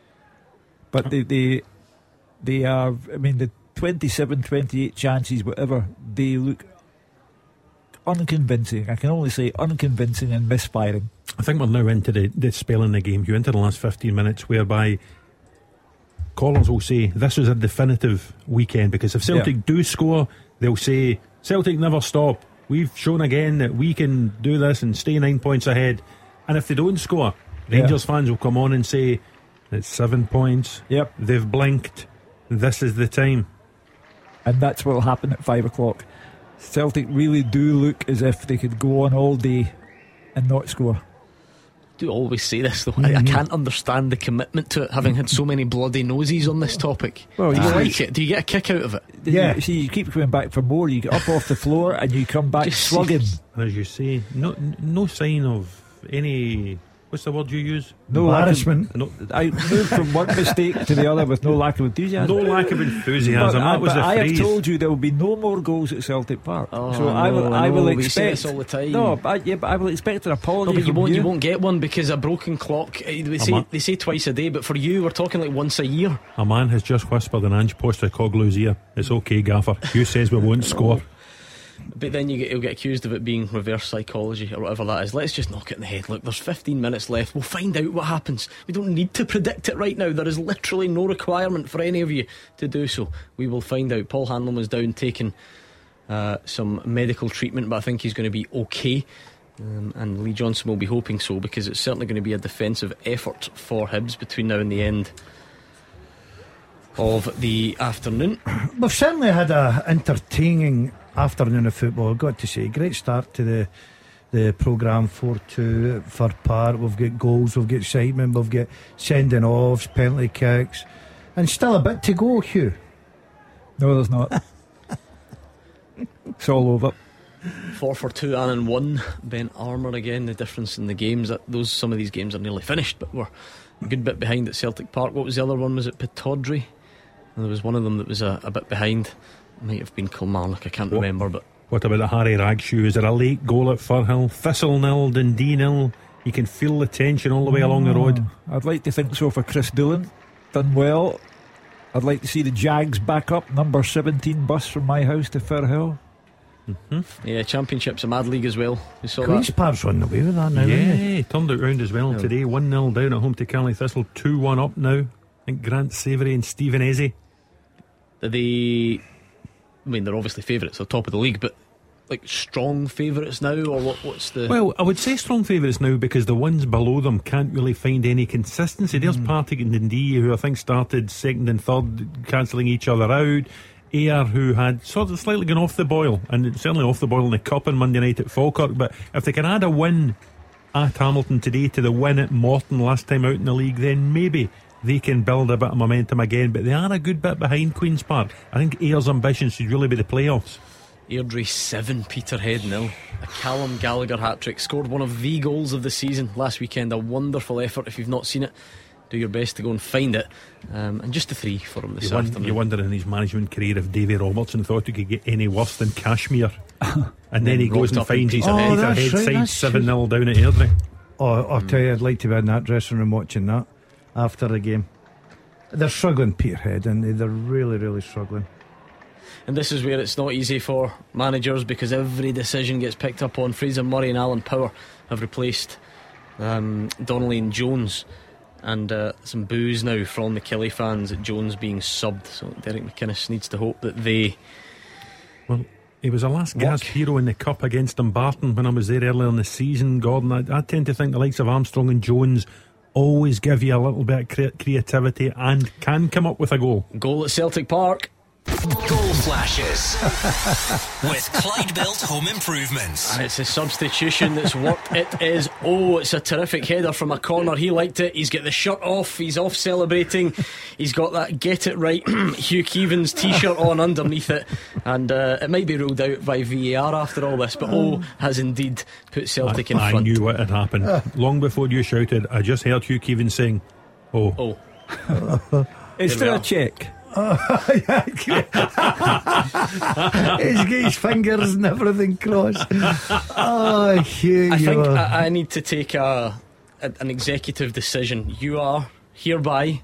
but they they they are, I mean, the twenty-seven, twenty-eight chances, whatever, they look unconvincing. I can only say unconvincing and misfiring. I think we're now into the, the spell in the game. You into the last fifteen minutes whereby callers will say this is a definitive weekend, because if Celtic Yeah. do score, they'll say Celtic never stop. We've shown again that we can do this and stay nine points ahead. And if they don't score, Rangers Yeah. fans will come on and say it's seven points. Yep. They've blinked. This is the time. And that's what will happen at five o'clock. Celtic really do look as if they could go on all day and not score. I do always say this though. I, I can't understand the commitment to it, having had so many bloody noses on this topic. Well, do you you like it? Do you get a kick out of it? Yeah. You, see, you keep coming back for more. You get up off the floor and you come back Just- slugging. And as you say, no, no sign of any. What's the word you use? No lack of- Embarrassment. No, I moved from one mistake to the other with no lack of enthusiasm. no lack of enthusiasm. But, that uh, was but the I phrase. have told you there will be no more goals at Celtic Park. Oh, so I will. no, I will no, we say expect this all the time. No, but, yeah, but I will expect an apology. No, but you from won't. you. You won't get one because a broken clock. eh, They say, man- they say twice a day, but for you, we're talking like once a year. A man has just whispered in Ange Postecoglou's ear. It's okay, Gaffer. Hugh says we won't score. But then you get, you'll get accused of it being reverse psychology or whatever that is. Let's just knock it in the head. Look, there's fifteen minutes left. We'll find out what happens. We don't need to predict it right now. There is literally no requirement for any of you to do so. We will find out. Paul Hanlon was down taking uh, some medical treatment, but I think he's going to be okay. Um, and Lee Johnson will be hoping so, because it's certainly going to be a defensive effort for Hibs between now and the end of the afternoon. We've certainly had a entertaining afternoon of football, I've got to say. Great start to the the programme. Four two for Park. We've got goals, we've got excitement, we've got sending offs, penalty kicks, and still a bit to go, Hugh. No, there's not. It's all over. Four for two and one. Ben Armour again. The difference in the games, that those some of these games are nearly finished, but we're a good bit behind at Celtic Park. What was the other one? Was it Pittodrie? And there was one of them that was a, a bit behind. Might have been Kilmarnock, I can't What? remember. But What about the Harry Ragshoe? Is there a late goal at Firhill? Thistle nil, Dundee nil. You can feel the tension all the way along the road. I'd like to think so for Chris Dillon. Done well. I'd like to see the Jags back up. Number seventeen bus from my house to Firhill. yeah, Championship's a mad league as well. We saw Queen's that. Park's on the way with that now, Yeah, isn't he? turned it round as well Yeah. today. one nil down at home to Caley Thistle. two one up now. I think Grant Savoury and Stephen Eze. The I mean, they're obviously favourites, they're top of the league, but like strong favourites now, or what, what's the? Well, I would say strong favourites now because the ones below them can't really find any consistency. There's mm. Partick and Dundee, who I think started second and third, cancelling each other out. Ayr, who had sort of slightly gone off the boil, and certainly off the boil in the Cup on Monday night at Falkirk. But if they can add a win at Hamilton today to the win at Morton last time out in the league, then maybe they can build a bit of momentum again. But they are a good bit behind Queen's Park. I think Ayer's ambition should really be the playoffs. Airdrie seven, Peterhead nil. A Callum Gallagher hat-trick, scored one of the goals of the season last weekend. A wonderful effort. If you've not seen it, do your best to go and find it. Um, and just a three for him this you afternoon. wonder, you wonder in his management career if Davy Robertson thought he could get any worse than Kashmir. And, and then he goes and finds his oh, Peterhead right, side seven nil down at Airdrie. Oh, I'll mm. tell you, I'd like to be in that dressing room watching that after the game. They're struggling, Peterhead, and they're really, really struggling. And this is where it's not easy for managers, because every decision gets picked up on. Fraser Murray and Alan Power have replaced um, Donnelly and Jones, and uh, some boos now from the Killie fans at Jones being subbed. So Derek McInnes needs to hope that they. Well, he was a last gasp hero in the Cup against Dumbarton when I was there earlier in the season, Gordon. I, I tend to think the likes of Armstrong and Jones always give you a little bit of cre- creativity and can come up with a goal. Goal at Celtic Park. Goal flashes with Clyde Built Home Improvements. And it's a substitution that's worked. It is, oh, it's a terrific header from a corner. He liked it. He's got the shirt off. He's off celebrating. He's got that get it right Hugh Keevins t-shirt on underneath it. And uh, it might be ruled out by V A R after all this, but oh, has indeed put Celtic I, in I front. I knew what had happened. Long before you shouted, I just heard Hugh Keevins saying, oh. Oh. Is there a check? Oh, yeah. He's got his fingers and everything crossed. Oh, Hugh, I think are... I, I need to take a, a an executive decision. You are hereby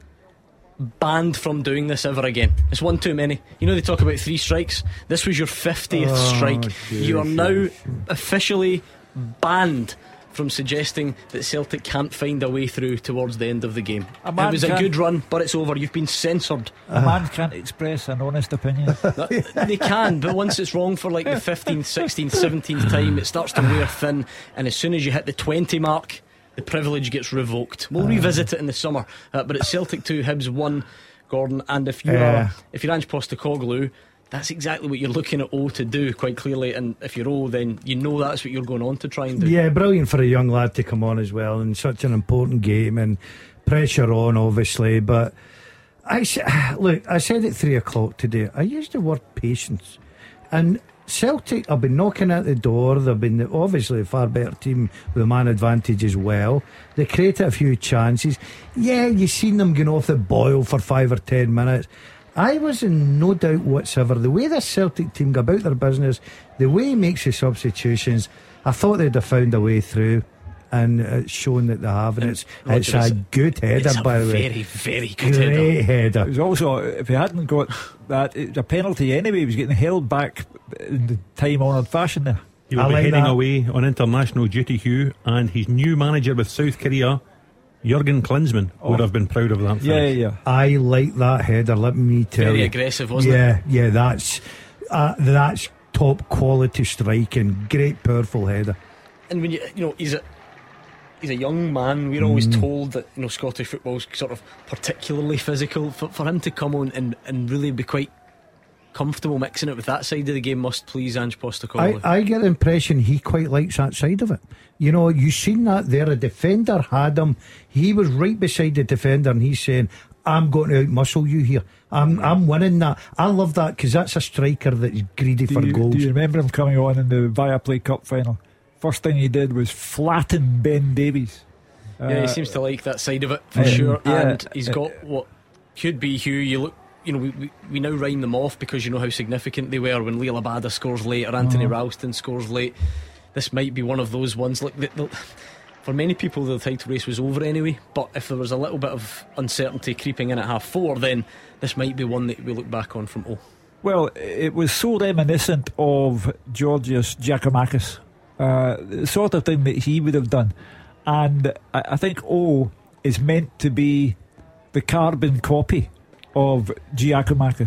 banned from doing this ever again. It's one too many. You know they talk about three strikes. This was your fiftieth oh, strike. Dear, you are now sure. officially banned from suggesting that Celtic can't find a way through towards the end of the game. It was a good run, but it's over. You've been censored. A man can't express an honest opinion. They can, but once it's wrong for like the fifteenth, sixteenth, seventeenth time, it starts to wear thin, and as soon as you hit the twenty mark, the privilege gets revoked. We'll revisit it in the summer, uh, but it's Celtic two, Hibs one, Gordon. And if you're uh, if you're Ange Postecoglou, that's exactly what you're looking at O to do, quite clearly. And if you're O, then you know that's what you're going on to try and do. Yeah, brilliant for a young lad to come on as well in such an important game, and pressure on obviously. But I look, I said at three o'clock today, I used the word patience, and Celtic have been knocking at the door. They've been obviously a far better team with a man advantage as well. They created a few chances. Yeah, you've seen them going off the boil for five or ten minutes. I was in no doubt whatsoever. The way this Celtic team go about their business, the way he makes the substitutions, I thought they'd have found a way through, and it's shown that they have. And, and it's it's a good header, it's a by the way. Very, very good Great header. header. It was also, if he hadn't got that, it was a penalty anyway. He was getting held back in the time-honoured fashion there. He will I be like heading that. away on international duty, Hugh, and his new manager with South Korea, Jurgen Klinsmann, Oh. would have been proud of that. Yeah, finish. yeah, yeah. I like that header, let me tell Very you. aggressive, wasn't yeah, it? Yeah, yeah, that's uh, that's top quality striking. Great, powerful header. And when you you know he's a he's a young man. We're always Mm. told that you know Scottish football's sort of particularly physical. For, for him to come on and, and really be quite comfortable mixing it with that side of the game must please Ange Postecoglou. I, I get the impression he quite likes that side of it. You know, you seen that there. A defender had him. He was right beside the defender, and he's saying, "I'm going to outmuscle you here. I'm I'm winning that." I love that because that's a striker that's greedy Do for you, goals. do you remember him coming on in the Viaplay Cup final? First thing he did was flatten Ben Davies. yeah, he Uh, seems to like that side of it for um, sure. yeah, and he's got what could be Hugh. You look. You know, we, we, we now rhyme them off because you know how significant they were when Leila Bada scores late or Anthony Oh. Ralston scores late. This might be one of those ones. Like the, the, for many people, the title race was over anyway. But if there was a little bit of uncertainty creeping in at half four, then this might be one that we look back on from oh. Well, it was so reminiscent of Georgios Giacomakis, uh, the sort of thing that he would have done. And I, I think O is meant to be the carbon copy of Giacomakis.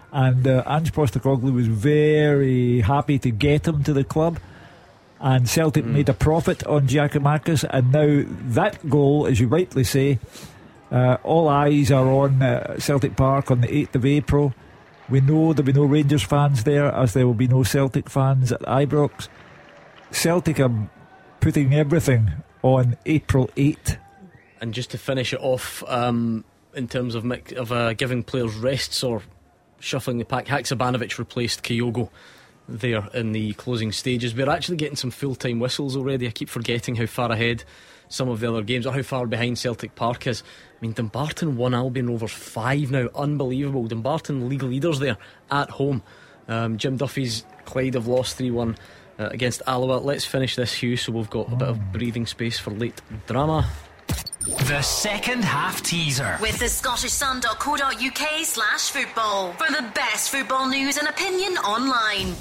and uh, Ange Postecoglou was very happy to get him to the club, and Celtic mm. made a profit on Giakoumakis, and now that goal, as you rightly say, uh, all eyes are on uh, Celtic Park on the eighth of April. We know there will be no Rangers fans there, as there will be no Celtic fans at Ibrox. Celtic are putting everything on April eighth. And just to finish it off, um, in terms of mix, of uh, giving players rests or shuffling the pack, Haksabanovic replaced Kyogo there in the closing stages. We're actually getting some full-time whistles already. I keep forgetting how far ahead some of the other games, or how far behind Celtic Park is. I mean, Dumbarton won Albion Rovers five now. Unbelievable. Dumbarton league leaders there at home. um, Jim Duffy's Clyde have lost three one uh, against Alloa. Let's finish this, Hugh, so we've got a bit of breathing space for late drama. The second half teaser with the Scottish Sun dot co dot uk slash football for the best football news and opinion online.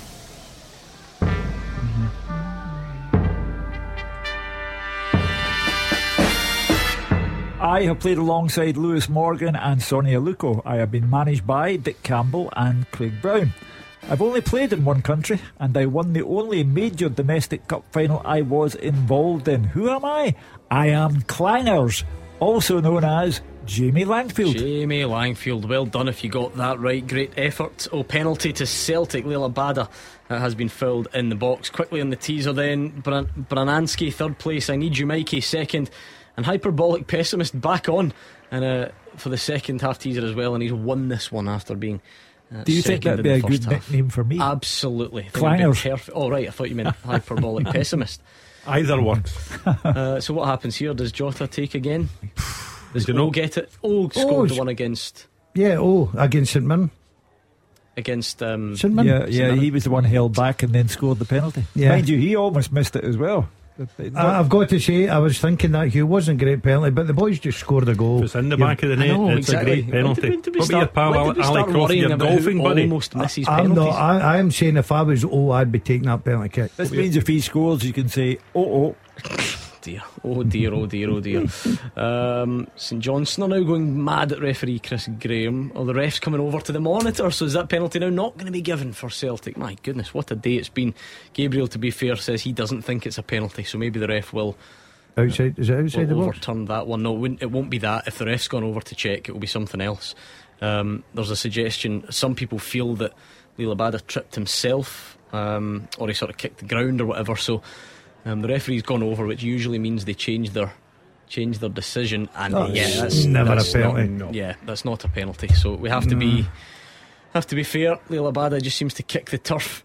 I have played alongside Lewis Morgan and Sonny Aluko. I have been managed by Dick Campbell and Craig Brown. I've only played in one country, and I won the only major domestic cup final I was involved in. Who am I? I am Clangers, also known as Jamie Langfield. Jamie Langfield, well done if you got that right. Great effort. Oh, penalty to Celtic. Leila Bada uh, has been filled in the box. Quickly on the teaser then, Bran- Branansky third place. I Need You Mikey second, and Hyperbolic Pessimist back on and uh, for the second half teaser as well, and he's won this one after being uh, do you think that'd be a good half. nickname for me? Absolutely. Clangers. Perf- oh right, I thought you meant Hyperbolic Pessimist. Either works. uh, so what happens here? Does Jota take again? Does you O know? get it? O scored Oh, the one against Yeah, oh, against St Mirren. Against um, St Mirren. Yeah, yeah, he was the one held back and then scored the penalty. Yeah. Mind you, he almost missed it as well. I, I've got to say, I was thinking that Hugh wasn't a great penalty, but the boys just scored a goal. It's in the back of the net. know, It's exactly. a great penalty. When did we What about start- your pal when Ali did we start Croft, worrying your about golfing who buddy? almost misses I'm penalties? not. I, I'm saying if I was oh, I'd be taking that penalty kick. This means if he scores, you can say, oh, oh. Dear. Oh dear, oh dear, oh dear. um, St Johnstone are now going mad at referee Chris Graham. Or the ref's coming over to the monitor. So is that penalty now not going to be given for Celtic? My goodness, what a day it's been. Gabriel, to be fair, says he doesn't think it's a penalty, so maybe the ref will Outside, is it outside the will box? overturn that one. No, it won't, it won't be that. If the ref's gone over to check, it will be something else. Um, there's a suggestion. Some people feel that Leila Bada tripped himself, um, or he sort of kicked the ground or whatever. So um, the referee's gone over, which usually means they change their change their decision. And That's yeah, that's never that's a penalty. Not, yeah, that's not a penalty. So we have to be have to be fair. Leila Bada just seems to kick the turf.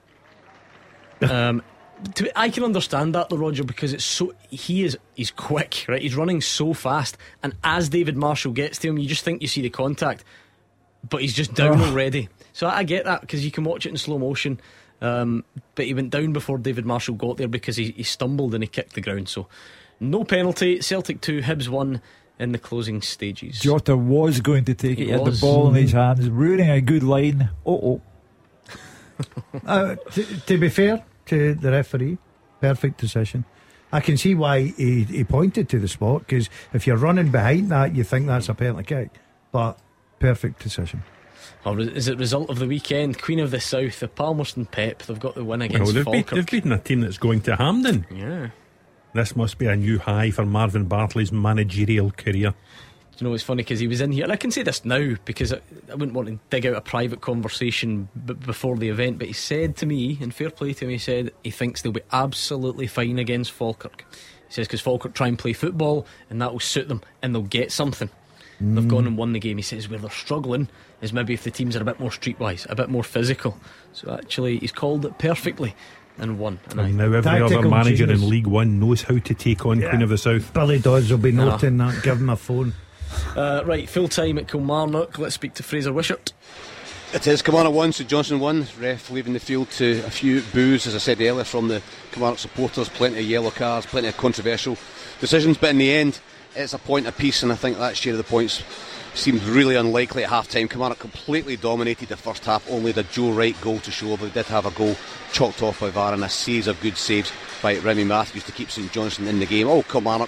Um. To, I can understand that though, Roger, because it's so he is he's quick, right? He's running so fast, and as David Marshall gets to him, you just think you see the contact, but he's just down Oh. already. So I get that because you can watch it in slow motion. Um, but he went down before David Marshall got there because he, he stumbled and he kicked the ground. So no penalty. Celtic two, Hibs one in the closing stages. Jota was going to take He it. He had the was. ball in his hands, ruining a good line. Oh, oh. uh, to, to be fair to the referee, perfect decision. I can see why he, he pointed to the spot, because if you're running behind that, you think that's a penalty kick. But perfect decision. Or is it result of the weekend? Queen of the South, the Palmerston Pep, they've got the win against Well, they've, beat, Falkirk. they've beaten a team that's going to Hampden. Yeah. This must be a new high for Marvin Bartley's managerial career. You know, it's funny because he was in here, and I can say this now because I, I wouldn't want to dig out a private conversation b- before the event, but he said to me, and fair play to him, he said he thinks they'll be absolutely fine against Falkirk. He says because Falkirk try and play football and that will suit them and they'll get something. mm. They've gone and won the game. He says where they're struggling is maybe if the teams are a bit more streetwise, a bit more physical. So actually he's called it perfectly and won. And, And I, now every Tactical other manager genius. in League One knows how to take on Yeah. Queen of the South. Billy Dodds will be No. noting that. Give him a phone. uh, right, full time at Kilmarnock. Let's speak to Fraser Wishart. It is Kilmarnock one, St Johnstone one. Ref leaving the field to a few boos, as I said earlier, from the Kilmarnock supporters. Plenty of yellow cards, plenty of controversial decisions, but in the end it's a point apiece, and I think that share of the points seemed really unlikely at half time. Kilmarnock completely dominated the first half, only the Joe Wright goal to show, but they did have a goal chalked off by V A R and a series of good saves by Remy Matthews to keep St Johnstone in the game. Oh, Kilmarnock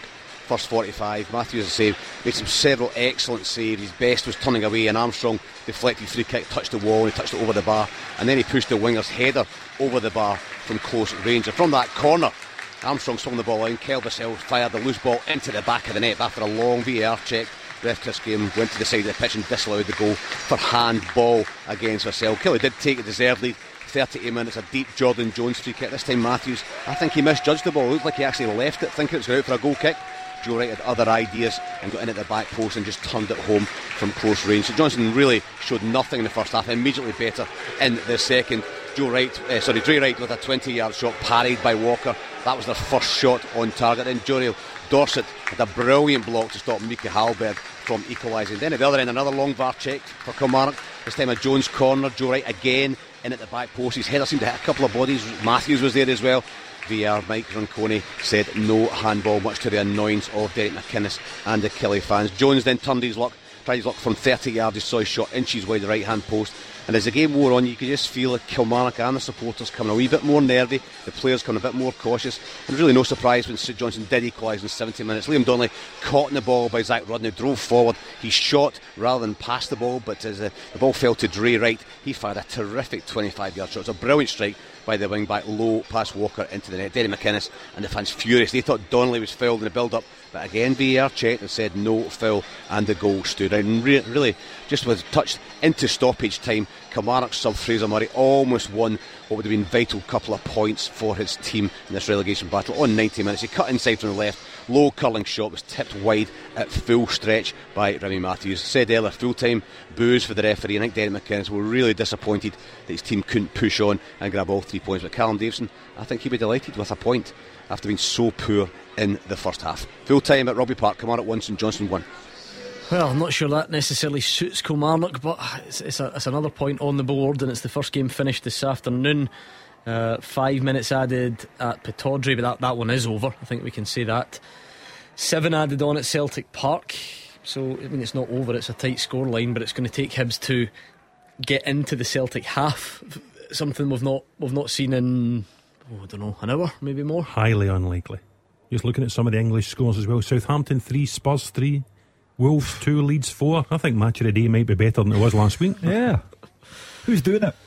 first forty-five. Matthews, as I say, made some several excellent saves. His best was turning away, and Armstrong deflected free kick, touched the wall, and he touched it over the bar, and then he pushed the winger's header over the bar from close range. And from that corner, Armstrong swung the ball in. Kel Vassell fired the loose ball into the back of the net after a long V A R check. Ref Chris Graham went to the side of the pitch and disallowed the goal for handball against Vassell. Kelly did take it deservedly. thirty-eight minutes, a deep Jordan Jones free kick. This time Matthews, I think he misjudged the ball. It looked like he actually left it thinking it was going out for a goal kick. Joe Wright had other ideas and got in at the back post and just turned it home from close range. So Johnson really showed nothing in the first half, immediately better in the second. Joe Wright, uh, sorry, Dre Wright with a twenty yard shot parried by Walker. That was their first shot on target. Then Joriel Dorset had a brilliant block to stop Mika Hallberg from equalising. Then at the other end, another long V A R check for Kilmarnock. This time a Jones corner. Joe Wright again in at the back post. His header seemed to hit a couple of bodies. Matthews was there as well. V A R Mike Ronconi said no handball, much to the annoyance of Derek McInnes and the Kelly fans. Jones then turned his luck, tried his luck from thirty yards. He saw his shot inches wide the right hand post. And as the game wore on, you could just feel like Kilmarnock and the supporters coming a wee bit more nervy, the players coming a bit more cautious. And really no surprise when Sid Johnson did equalise in seventy minutes. Liam Donnelly caught in the ball by Zach Rodney, drove forward. He shot rather than passed the ball, but as the, the ball fell to Dre Wright, he fired a terrific twenty-five yard shot. It's a brilliant strike by the wing back, low past Walker into the net. Derry McInnes and the fans furious. They thought Donnelly was fouled in the build up, but again V A R checked and said no foul, and the goal stood. And re- really just was touched into stoppage time. Kilmarnock sub Fraser Murray almost won what would have been a vital couple of points for his team in this relegation battle on ninety minutes. He cut inside from the left, low curling shot was tipped wide at full stretch by Remy Matthews. Said earlier, full time boos for the referee. I think Derek McInnes were really disappointed that his team couldn't push on and grab all three points, but Callum Davison, I think he'd be delighted with a point after being so poor in the first half. Full time at Rugby Park, Kilmarnock one, St Johnstone one. Well, I'm not sure that necessarily suits Kilmarnock, but it's, it's, a, it's another point on the board, and it's the first game finished this afternoon. Uh, five minutes added at Pittodrie, but that, that one is over. I think we can say that. Seven added on at Celtic Park. So, I mean, it's not over, it's a tight scoreline, but it's going to take Hibs to get into the Celtic half. Something we've not we've not seen in, oh, I don't know, an hour, maybe more. Highly unlikely. Just looking at some of the English scores as well. Southampton three, Spurs three, Wolves two, Leeds four. I think match of the day might be better than it was last week. Yeah. Who's doing it?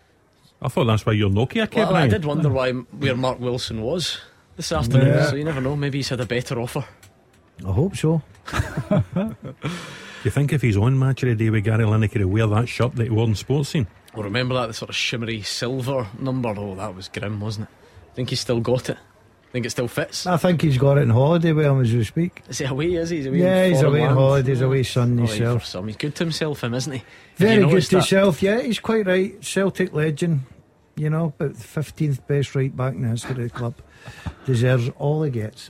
I thought that's why your Nokia kept Well, I ringing. did wonder why where Mark Wilson was this afternoon, Yeah. so you never know, maybe he's had a better offer. I hope so. Do you think if he's on match of the day with Gary Lineker, he'll wear that shirt that he wore in Sports Scene? Well, remember that, the sort of shimmery silver number? Oh, that was grim, wasn't it? I think he's still got it. I think it still fits. I think he's got it in holiday with him as we speak. Is he away, is he? He's away Yeah, in he's foreign away on land. holiday, he's away sunning All right, himself. for some. He's good to himself, him, isn't he? Have Very you good noticed to that? himself, yeah, he's quite right. Celtic legend, you know, about the fifteenth best right back in the history of the club. Deserves all he gets.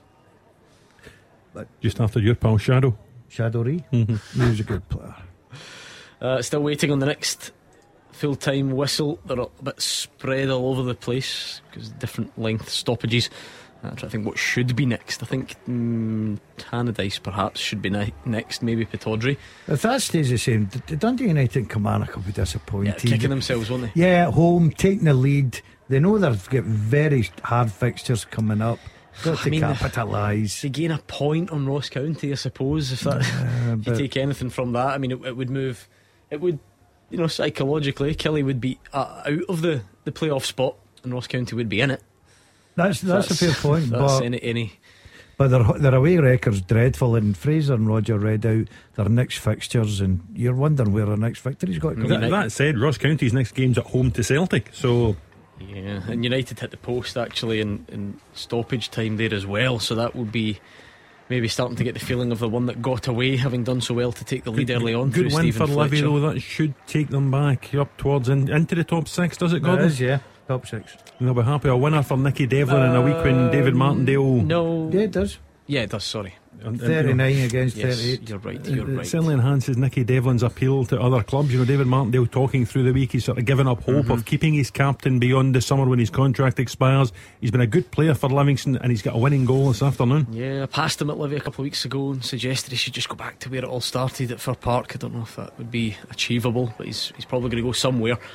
Just after your pal Shadow. Shadowry, Mm-hmm. he was a good player. Uh, still waiting on the next full-time whistle. They're a bit spread all over the place because different length stoppages. I'm trying to think what should be next. I think mm, Tannadice perhaps should be ne- next, maybe Pittodrie. If that stays the same, the the Dundee United and Kilmarnock will be Yeah, disappointed. kicking themselves, won't they? Yeah, at home, taking the lead. They know they've got very hard fixtures coming up. Got I to mean, capitalise. They gain a point on Ross County, I suppose. If that, Uh, if you but take anything from that, I mean, it, it would move. It would, you know, psychologically, Kelly would be uh, out of the, the playoff spot, and Ross County would be in it. that's that's, a fair point. That's But, any, any. but their their away record's dreadful. And Fraser and Roger read out their next fixtures, and you're wondering where their next victory's got to come. That, that said, Ross County's next game's at home to Celtic, so Yeah, and United hit the post actually in, in stoppage time there as well, so that would be maybe starting to get the feeling of the one that got away, having done so well to take the lead early on. good through win Stephen for Livy Fletcher. though. That should take them back up towards in, into the top six, does it, It Gordon? is, yeah, top six. And they'll be happy. A winner for Nicky Devlin in a week when David Martindale. No, Yeah, it does. yeah, it does. Sorry, and- and, you know, thirty-nine against yes, thirty-eight. you're right. It, You're it right. certainly enhances Nicky Devlin's appeal to other clubs. You know, David Martindale talking through the week, he's sort of given up hope Mm-hmm. of keeping his captain beyond the summer when his contract expires. He's been a good player for Livingston, and he's got a winning goal this afternoon. Yeah, I passed him at Livy a couple of weeks ago and suggested he should just go back to where it all started at Fir Park. I don't know if that would be achievable, but he's he's probably going to go somewhere.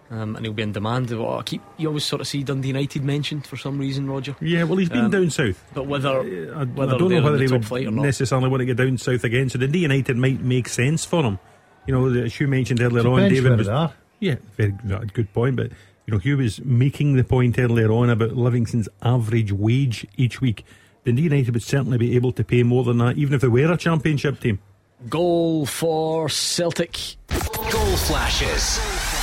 Um, and he'll be in demand. Well, I keep you always sort of see Dundee United mentioned for some reason, Roger. Yeah, well, he's been um, down south, but whether, I, whether I don't know whether he would or not. necessarily want to get down south again. So Dundee United might make sense for him. You know, as Hugh mentioned earlier Depends on, David where was they are. yeah, very good point. But you know, Hugh was making the point earlier on about Livingston's average wage each week. Dundee United would certainly be able to pay more than that, even if they were a championship team. Goal for Celtic. Goal flashes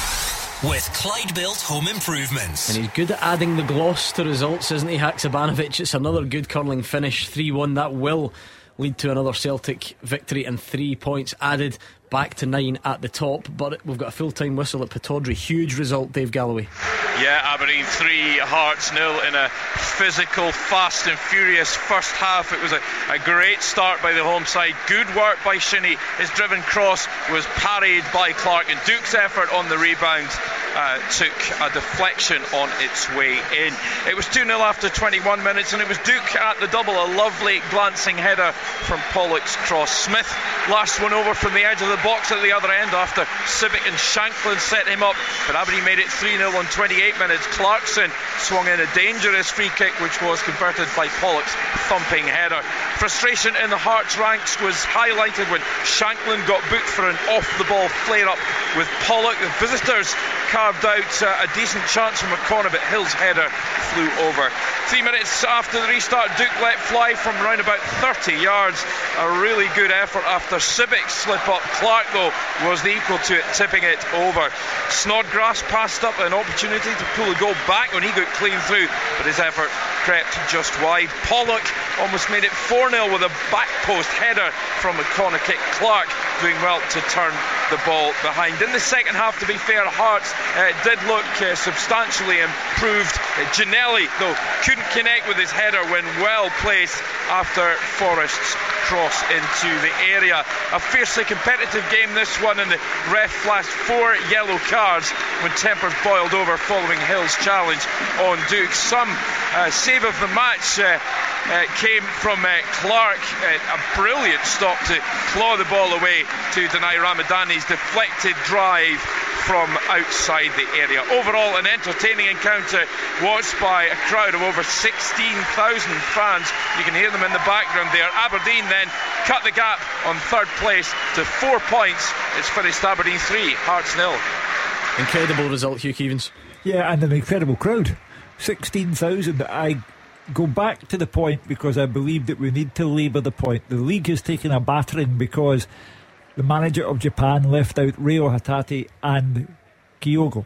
with Clyde Built Home Improvements. And he's good at adding the gloss to results, isn't he, Haksabanovic? It's another good curling finish, three one. That will lead to another Celtic victory and three points added, back to nine at the top. But we've got a full-time whistle at Pittodrie. Huge result, Dave Galloway. Yeah, Aberdeen three, Hearts nil in a physical, fast and furious first half. It was a, a great start by the home side. Good work by Shinnie. His driven cross was parried by Clark, and Duke's effort on the rebound uh, took a deflection on its way in. It was two nil after twenty-one minutes, and it was Duke at the double. A lovely glancing header from Pollock's cross. Smith lashed one over from the edge of the box at the other end after Civic and Shanklin set him up, but Aberdeen made it three nil on twenty-eight minutes. Clarkson swung in a dangerous free kick, which was converted by Pollock's thumping header. Frustration in the Hearts ranks was highlighted when Shanklin got booked for an off-the-ball flare-up with Pollock. The visitors carved out uh, a decent chance from a corner, but Hill's header flew over. Three minutes after the restart, Duke let fly from round about thirty yards. A really good effort after Civic's slip-up. Clark, though, was the equal to it, tipping it over. Snodgrass passed up an opportunity to pull the goal back when he got clean through, but his effort crept just wide. Pollock almost made it four nil with a back post header from a corner kick. Clark doing well to turn the ball behind. In the second half, to be fair, Hearts uh, did look uh, substantially improved. Uh, Ginnelli, though, couldn't connect with his header when well placed after Forrest's cross into the area. A fiercely competitive game, this one, and the ref flashed four yellow cards when tempers boiled over following Hill's challenge on Duke. Some uh, save of the match uh, uh, came from uh, Clark. Uh, a brilliant stop to claw the ball away to deny Ramadani's deflected drive from outside the area. Overall, an entertaining encounter watched by a crowd of over sixteen thousand fans. You can hear them in the background there. Aberdeen then cut the gap on third place to four points. It's finished Aberdeen three, Hearts nil. Incredible result, Hugh Keevins. Yeah, and an incredible crowd. sixteen thousand. I go back to the point because I believe that we need to labour the point. The league has taken a battering because the manager of Japan left out Reo Hatate and Kyogo.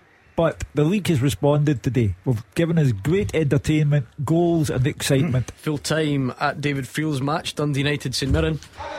But the league has responded today. We've given us great entertainment, goals and excitement. Full time at David Friel's match, Dundee United St Mirren.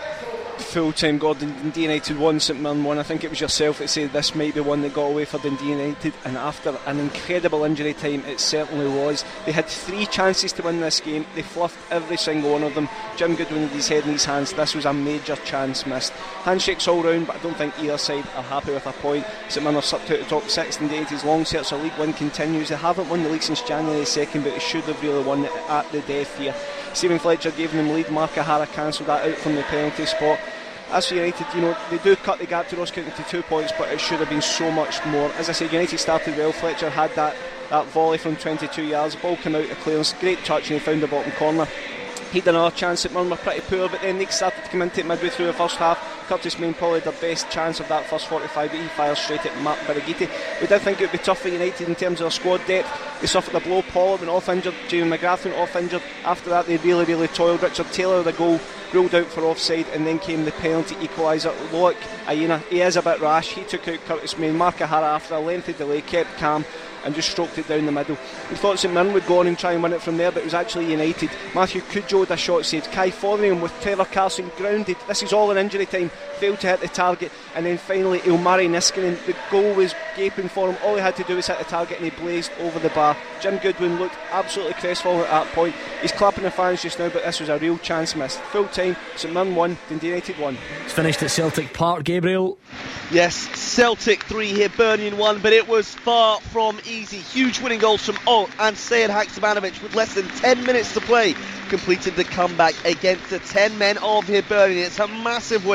Full time, Gordon. Dundee United won, St Mirren won. I think it was yourself that said this might be one that got away for Dundee United, and after an incredible injury time, it certainly was. They had three chances to win this game. They fluffed every single one of them. Jim Goodwin had his head in his hands. This was a major chance missed. Handshakes all round, but I don't think either side are happy with a point. St Mirren have slipped out of the top six. Dundee United's long search for league win continues. They haven't won the league since January the second, but they should have really won it at the death here. Stephen Fletcher gave them lead. Mark O'Hara cancelled that out from the penalty spot. As for United, you know, they do cut the gap to Ross County to two points, but it should have been so much more. As I said, United started well. Fletcher had that, that volley from twenty-two yards. The ball came out of clearance. Great touch, and he found the bottom corner. He had another chance. At Mirren were pretty poor, but then they started to come into it midway through the first half. Curtis Main probably their best chance of that first forty-five, but he fires straight at Mark Birighitti. We did think it would be tough for United in terms of their squad depth. They suffered a blow. Paul went off injured. Jamie McGrath went off injured. After that, they really, really toiled. Richard Taylor, the goal, ruled out for offside, and then came the penalty equaliser. Loic Aina, he is a bit rash. He took out Curtis Main. Mark O'Hara, after a lengthy delay, kept calm and just stroked it down the middle. We thought St Mirren would go on and try and win it from there, but it was actually United. Matthew Cudjoe had a shot saved. Kai Fotheringham with Trevor Carson grounded. This is all in injury time. Failed to hit the target, and then finally Ilmari Niskanen. The goal was gaping for him. All he had to do was hit the target, and he blazed over the bar. Jim Goodwin looked absolutely crestfallen at that point. He's clapping the fans just now, but this was a real chance missed. Full time, St Mirren won, Dundee United won. It's finished at Celtic Park, Gabriel. Yes, Celtic three here, Hibernian one, but it was far from easy. Huge winning goals from Alt and Sead Haksabanovic with less than ten minutes to play. Completed the comeback against the ten men of Hibernian. It's a massive win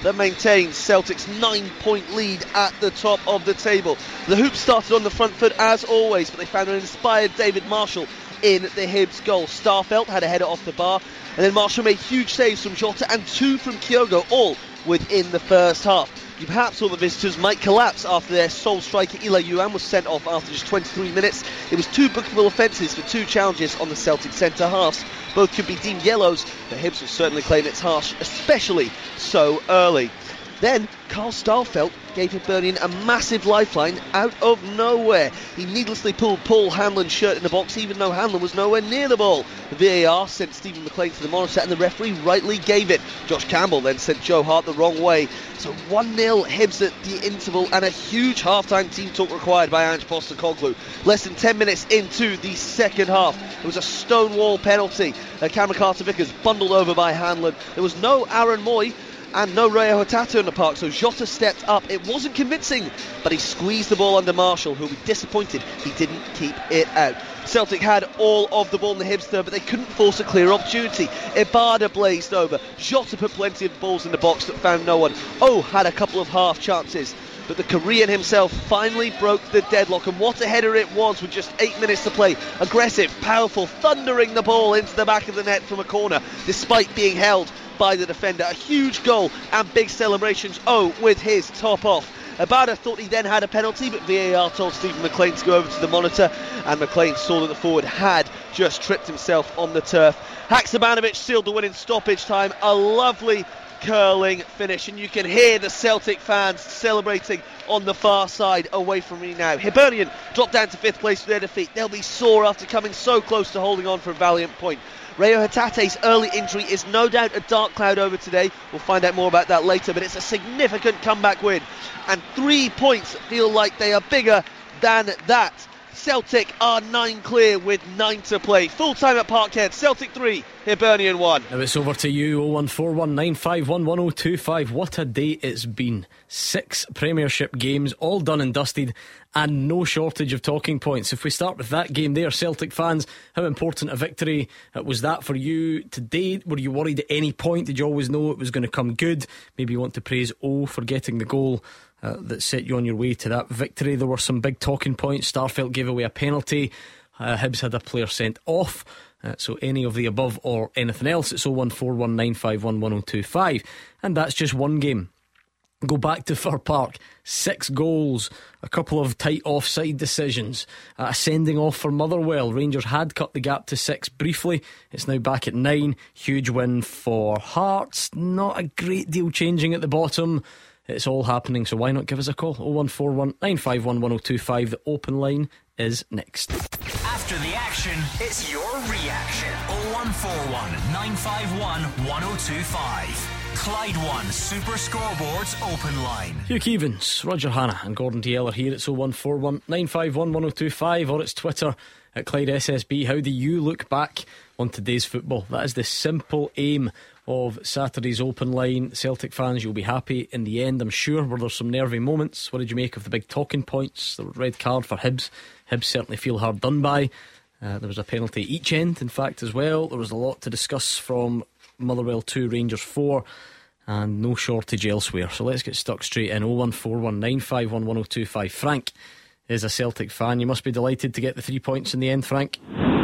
that maintains Celtic's nine-point lead at the top of the table. The Hoops started on the front foot as always, but they found an inspired David Marshall in the Hibs goal. Starfelt had a header off the bar, and then Marshall made huge saves from Jota and two from Kyogo, all within the first half. You perhaps thought the visitors might collapse after their sole striker Ila Yuan was sent off after just twenty-three minutes. It was two bookable offences for two challenges on the Celtic centre halves. Both could be deemed yellows, but Hibs will certainly claim it's harsh, especially so early. Then Carl Starfelt gave Hibernian a massive lifeline out of nowhere. He needlessly pulled Paul Hanlon's shirt in the box, even though Hanlon was nowhere near the ball. The V A R sent Stephen McLean to the monitor, and the referee rightly gave it. Josh Campbell then sent Joe Hart the wrong way. So one nil Hibs at the interval, and a huge half-time team talk required by Ange Postecoglou. Less than ten minutes into the second half, it was a stonewall penalty. Uh, Cameron Carter-Vickers bundled over by Hanlon. There was no Aaron Moy and no Reo Hatato in the park, so Jota stepped up. It wasn't convincing, but he squeezed the ball under Marshall, who'll be disappointed he didn't keep it out. Celtic had all of the ball in the Hibs third, but they couldn't force a clear opportunity. Ibada blazed over. Jota put plenty of balls in the box that found no one. Oh, had a couple of half chances. But the Korean himself finally broke the deadlock, and what a header it was with just eight minutes to play. Aggressive, powerful, thundering the ball into the back of the net from a corner, despite being held by the defender. A huge goal and big celebrations, oh, with his top off. Abada thought he then had a penalty, but V A R told Stephen McLean to go over to the monitor, and McLean saw that the forward had just tripped himself on the turf. Haksabanovic sealed the win in stoppage time. A lovely curling finish, and you can hear the Celtic fans celebrating on the far side away from me now. Hibernian dropped down to fifth place with their defeat. They'll be sore after coming so close to holding on for a valiant point. Reo Hatate's early injury is no doubt a dark cloud over today. We'll find out more about that later, but it's a significant comeback win, and three points feel like they are bigger than that. Celtic are nine clear with nine to play. Full time at Parkhead. Celtic three, Hibernian one. Now it's over to you. oh one four one nine five one one oh two five. What a day it's been. Six Premiership games, all done and dusted, and no shortage of talking points. If we start with that game there, Celtic fans, how important a victory was that for you today? Were you worried at any point? Did you always know it was going to come good? Maybe you want to praise O for getting the goal Uh, that set you on your way to that victory. There were some big talking points. Starfelt gave away a penalty. uh, Hibs had a player sent off. uh, So any of the above or anything else, it's oh one four one nine five one one oh two five. And that's just one game. Go back to Fir Park. Six goals, a couple of tight offside decisions, uh, a sending off for Motherwell. Rangers had cut the gap to six briefly. It's now back at nine. Huge win for Hearts. Not a great deal changing at the bottom. It's all happening, so why not give us a call? oh one four one nine five one one oh two five. The open line is next. After the action, it's your reaction. oh one four one nine five one one oh two five. Clyde One Super Scoreboards open line. Hugh Keevins, Roger Hanna and Gordon Dalziel are here. It's oh one four one nine five one one oh two five, or it's Twitter at Clyde S S B. How do you look back on today's football? That is the simple aim of Saturday's open line. Celtic fans, you'll be happy in the end, I'm sure. Were there some nervy moments? What did you make of the big talking points? The red card for Hibs. Hibs certainly feel hard done by. Uh, there was a penalty at each end, in fact, as well. There was a lot to discuss from Motherwell two, Rangers four, and no shortage elsewhere. So let's get stuck straight in. oh one four one nine five one one oh two five. Frank is a Celtic fan. You must be delighted to get the three points in the end, Frank.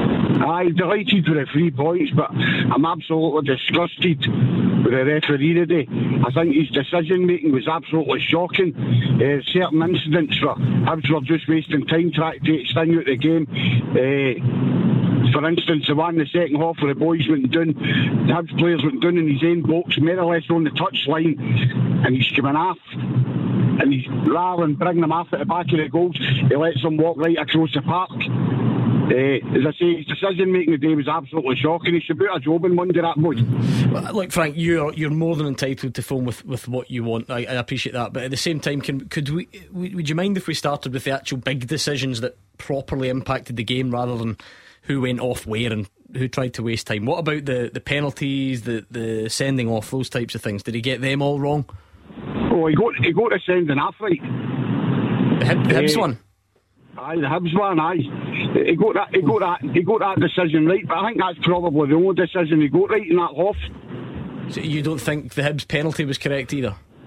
Aye, delighted with the three points, but I'm absolutely disgusted with the referee today. I think his decision making was absolutely shocking. Uh, certain incidents for Hibs were just wasting time trying to extend out the game. Uh, for instance, the one in the second half where the boys went down, the Hibs players went down in his own box, more or less on the touchline, and he's coming off. And he's, rather than bringing them off at the back of the goals, he lets them walk right across the park. Uh, as I say, his decision making today was absolutely shocking. He should put a job in Monday, that boy. Well, look, Frank, you're you're more than entitled to phone with, with what you want. I, I appreciate that, but at the same time, can could we would you mind if we started with the actual big decisions that properly impacted the game, rather than who went off where and who tried to waste time? What about the, the penalties, the the sending off, those types of things? Did he get them all wrong? Oh, he got he got the sending off right. The, Hib, the Hibs uh, one. Aye, the Hibs one, aye. He got that he got that he got that decision right, but I think that's probably the only decision he got right in that half. So you don't think the Hibs penalty was correct either?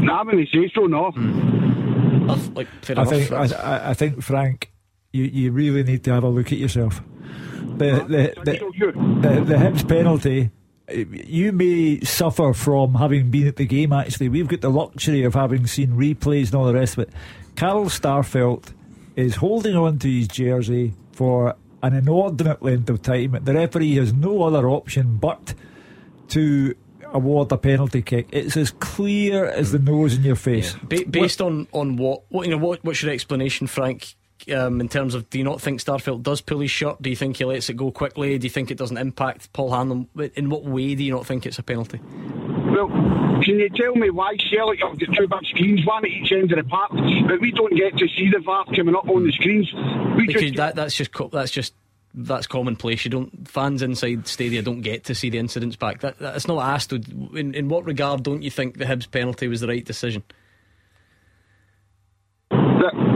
Nah, when he says so, no. Mm. Like, fair I enough, think Frank. I, I think Frank, you, you really need to have a look at yourself. The the the, the, the Hibs penalty. You may suffer from having been at the game. Actually, we've got the luxury of having seen replays and all the rest of it. Carl Starfelt is holding on to his jersey for an inordinate length of time. The referee has no other option but to award a penalty kick. It's as clear as the nose in your face. Yeah. Ba- based what? on on what, what you know, what what's your explanation, Frank? Um, in terms of, do you not think Starfelt does pull his shirt? Do you think he lets it go quickly? Do you think it doesn't impact Paul Hanlon? In what way do you not think it's a penalty? Well, can you tell me why Celtic have got two big screens, one at each end of the park, but we don't get to see the V A R coming up on the screens? We because just that, that's just that's just that's commonplace. You don't fans inside Stadia don't get to see the incidents back. That that's not asked. In in what regard don't you think the Hibs penalty was the right decision? That,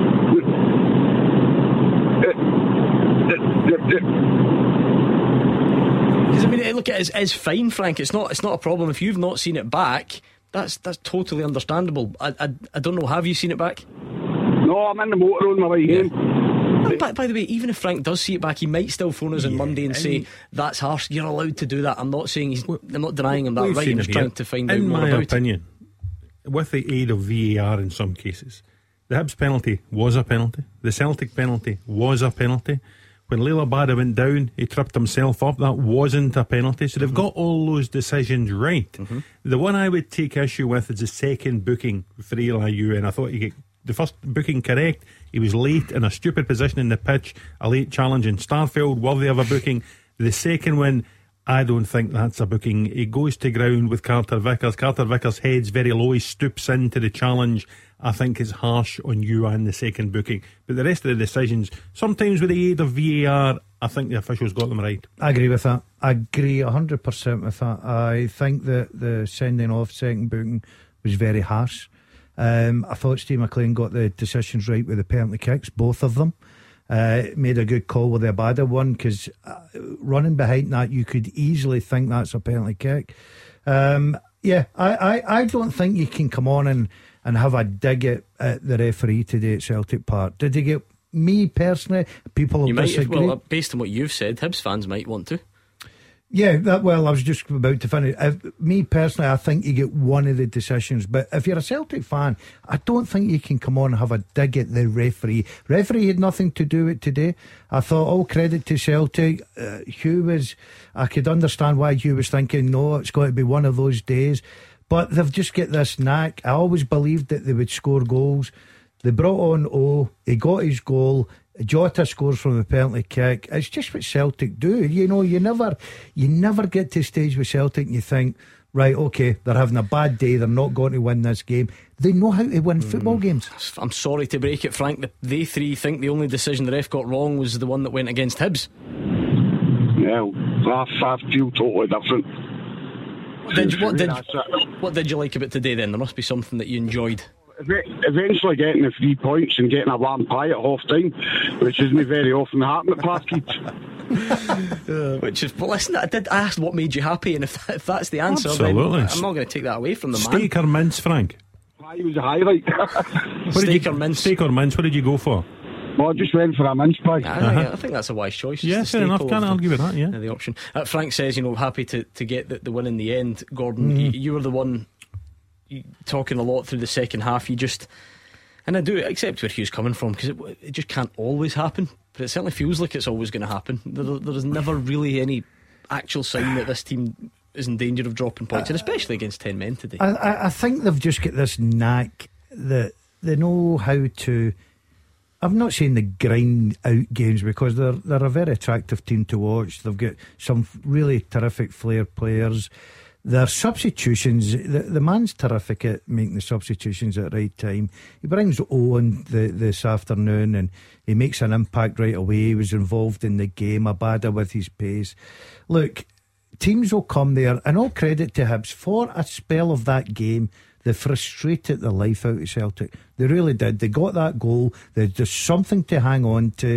Because I mean, look, it is, it's fine, Frank. It's not. It's not a problem if you've not seen it back. That's that's totally understandable. I I, I don't know. Have you seen it back? No, I'm in the motor on my way yeah. home. Well, by, by the way, even if Frank does see it back, he might still phone us on yeah, Monday and say that's harsh. You're allowed to do that. I'm not saying he's. I'm not denying him that right. I'm just trying to find in out more my about opinion, it. With the aid of V A R in some cases, the Hibs penalty was a penalty. The Celtic penalty was a penalty. When Leila Bada went down, he tripped himself up. That wasn't a penalty. So they've mm-hmm. got all those decisions right. Mm-hmm. The one I would take issue with is the second booking for Eli Ewan. I thought you get the first booking correct. He was late in a stupid position in the pitch, a late challenge in Starfelt, worthy of a booking. The second one, I don't think that's a booking. He goes to ground with Carter Vickers. Carter Vickers' head's very low. He stoops into the challenge. I think it's harsh on you and the second booking. But the rest of the decisions, sometimes with the aid of V A R, I think the officials got them right. I agree with that. I agree one hundred percent with that. I think that the sending off second booking was very harsh. Um, I thought Steve McLean got the decisions right with the penalty kicks, both of them. Uh, made a good call with the Abada one, because uh, running behind that, you could easily think that's a penalty kick. Um, yeah, I, I, I don't think you can come on and, and have a dig at, at the referee today at Celtic Park. Did he get me personally? People you will might, disagree. well, based on what you've said, Hibs fans might want to. Yeah, that, well, I was just about to finish. If, me personally, I think you get one of the decisions. But if you're a Celtic fan, I don't think you can come on and have a dig at the referee. Referee had nothing to do with today. I thought all credit to Celtic. Uh, Hugh was, I could understand why Hugh was thinking, no, it's going to be one of those days. But they've just got this knack. I always believed that they would score goals. They brought on O, he got his goal. Jota scores from the penalty kick. It's just what Celtic do. You know, you never you never get to a stage with Celtic and you think, right, okay, they're having a bad day, they're not going to win this game. They know how to win mm. football games. I'm sorry to break it, Frank. They three think the only decision the ref got wrong was the one that went against Hibs. Yeah, I, I feel totally different. What did, what, did, what did you like about today then? There must be something that you enjoyed. Eventually getting the three points and getting a warm pie at half time, which isn't very often happen at Parkhead. uh, which is, well, listen, I did ask what made you happy, and if, that, if that's the answer, absolutely, then I'm not going to take that away from the man. Steak or mince, Frank? Pie was a highlight. Steak or mince? Steak or mince? What did you go for? Well, I just went for a mince pie. Yeah, uh-huh. yeah, I think that's a wise choice. Yeah, fair enough. Can't argue with that. Yeah, the option. Uh, Frank says, you know, happy to, to get the, the win in the end. Gordon, mm. you, you were the one talking a lot through the second half. You just, and I do accept where Hugh's coming from, because it, it just can't always happen, but it certainly feels like it's always going to happen. There, there is never really any actual sign that this team is in danger of dropping points, uh, and especially against ten men today. I, I think they've just got this knack that they know how to, I'm not saying they grind out games, because they're they're a very attractive team to watch. They've got some really terrific flair players. Their substitutions, the, the man's terrific at making the substitutions at the right time. He brings Owen the, this afternoon and he makes an impact right away. He was involved in the game, Abada with his pace. Look, teams will come there, and all credit to Hibs for a spell of that game. They frustrated the life out of Celtic. They really did. They got that goal. There's just something to hang on to.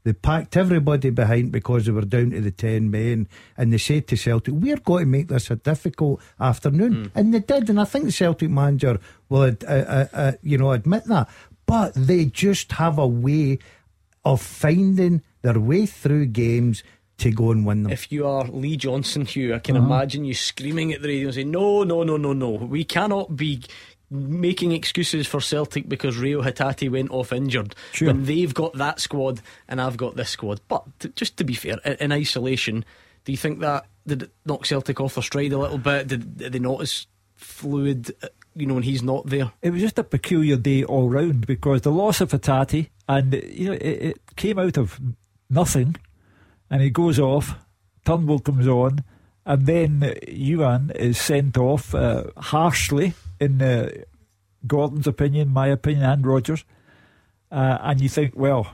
They packed everybody behind because they were down to the ten men, and they said to Celtic, we're going to make this a difficult afternoon. Mm. And they did, and I think the Celtic manager will uh, uh, uh, you know, admit that. But they just have a way of finding their way through games to go and win them. If you are Lee Johnson, Hugh, I can uh-huh. imagine you screaming at the radio and saying, no, no, no, no, no, we cannot be making excuses for Celtic because Rio Hatate went off injured sure. when they've got that squad and I've got this squad. But t- just to be fair, in, in isolation, do you think that did it knock Celtic off their stride a little bit? Did, did they not as fluid, you know, when he's not there? It was just a peculiar day all round, because the loss of Hatate, and you know, it, it came out of nothing, and he goes off, Turnbull comes on, and then Ewan is sent off uh, harshly, in uh, Gordon's opinion, my opinion, and Rodgers. Uh, and you think, well,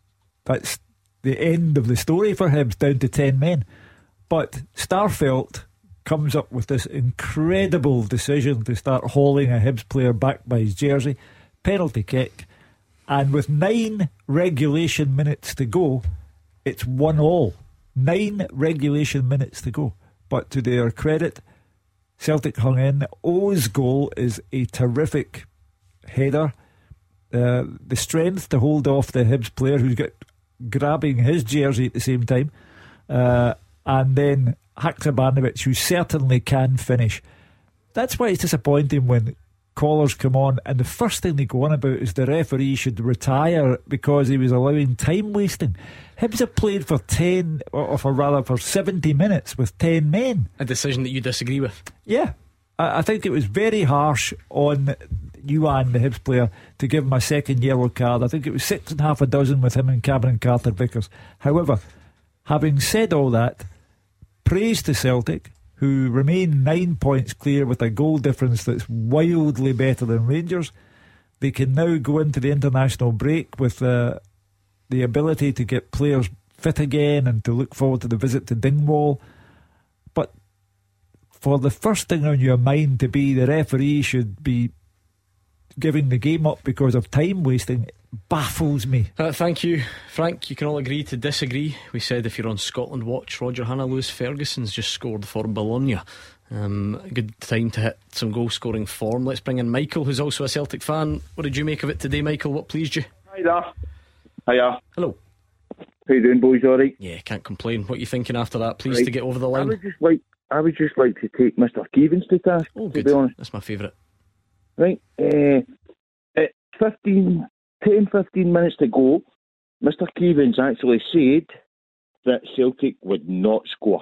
that's the end of the story for him, down to ten men. But Starfelt comes up with this incredible decision to start hauling a Hibs player back by his jersey, penalty kick, and with nine regulation minutes to go, it's one all. Nine regulation minutes to go. But to their credit, Celtic hung in. O's goal is a terrific header. Uh, the strength to hold off the Hibs player who's got grabbing his jersey at the same time, uh, and then Haksabanovic, who certainly can finish. That's why it's disappointing when callers come on and the first thing they go on about is the referee should retire because he was allowing time wasting. Hibs have played for ten, or for rather for seventy minutes with ten men. A decision that you disagree with? Yeah, I, I think it was very harsh on Ewan, the Hibs player, to give him a second yellow card. I think it was six and a half a dozen with him and Cameron Carter-Vickers. However, having said all that, praise to Celtic, who remain nine points clear with a goal difference that's wildly better than Rangers. They can now go into the international break with uh, the ability to get players fit again and to look forward to the visit to Dingwall. But for the first thing on your mind to be the referee should be giving the game up because of time wasting, baffles me. Uh, thank you, Frank. You can all agree to disagree. We said if you're on Scotland Watch, Roger Hannah, Lewis Ferguson's just scored for Bologna. Um, good time to hit some goal scoring form. Let's bring in Michael, who's also a Celtic fan. What did you make of it today, Michael? What pleased you? Hi there. Hiya. Hello. How you doing, boys? All right? Yeah, can't complain. What are you thinking after that? Pleased right. to get over the line. I would just like, I would just like to take Mister Keevins to task. Oh, to good. be honest. That's my favourite. Right. Uh, at fifteen, ten, fifteen minutes to go, Mister Keevins actually said that Celtic would not score.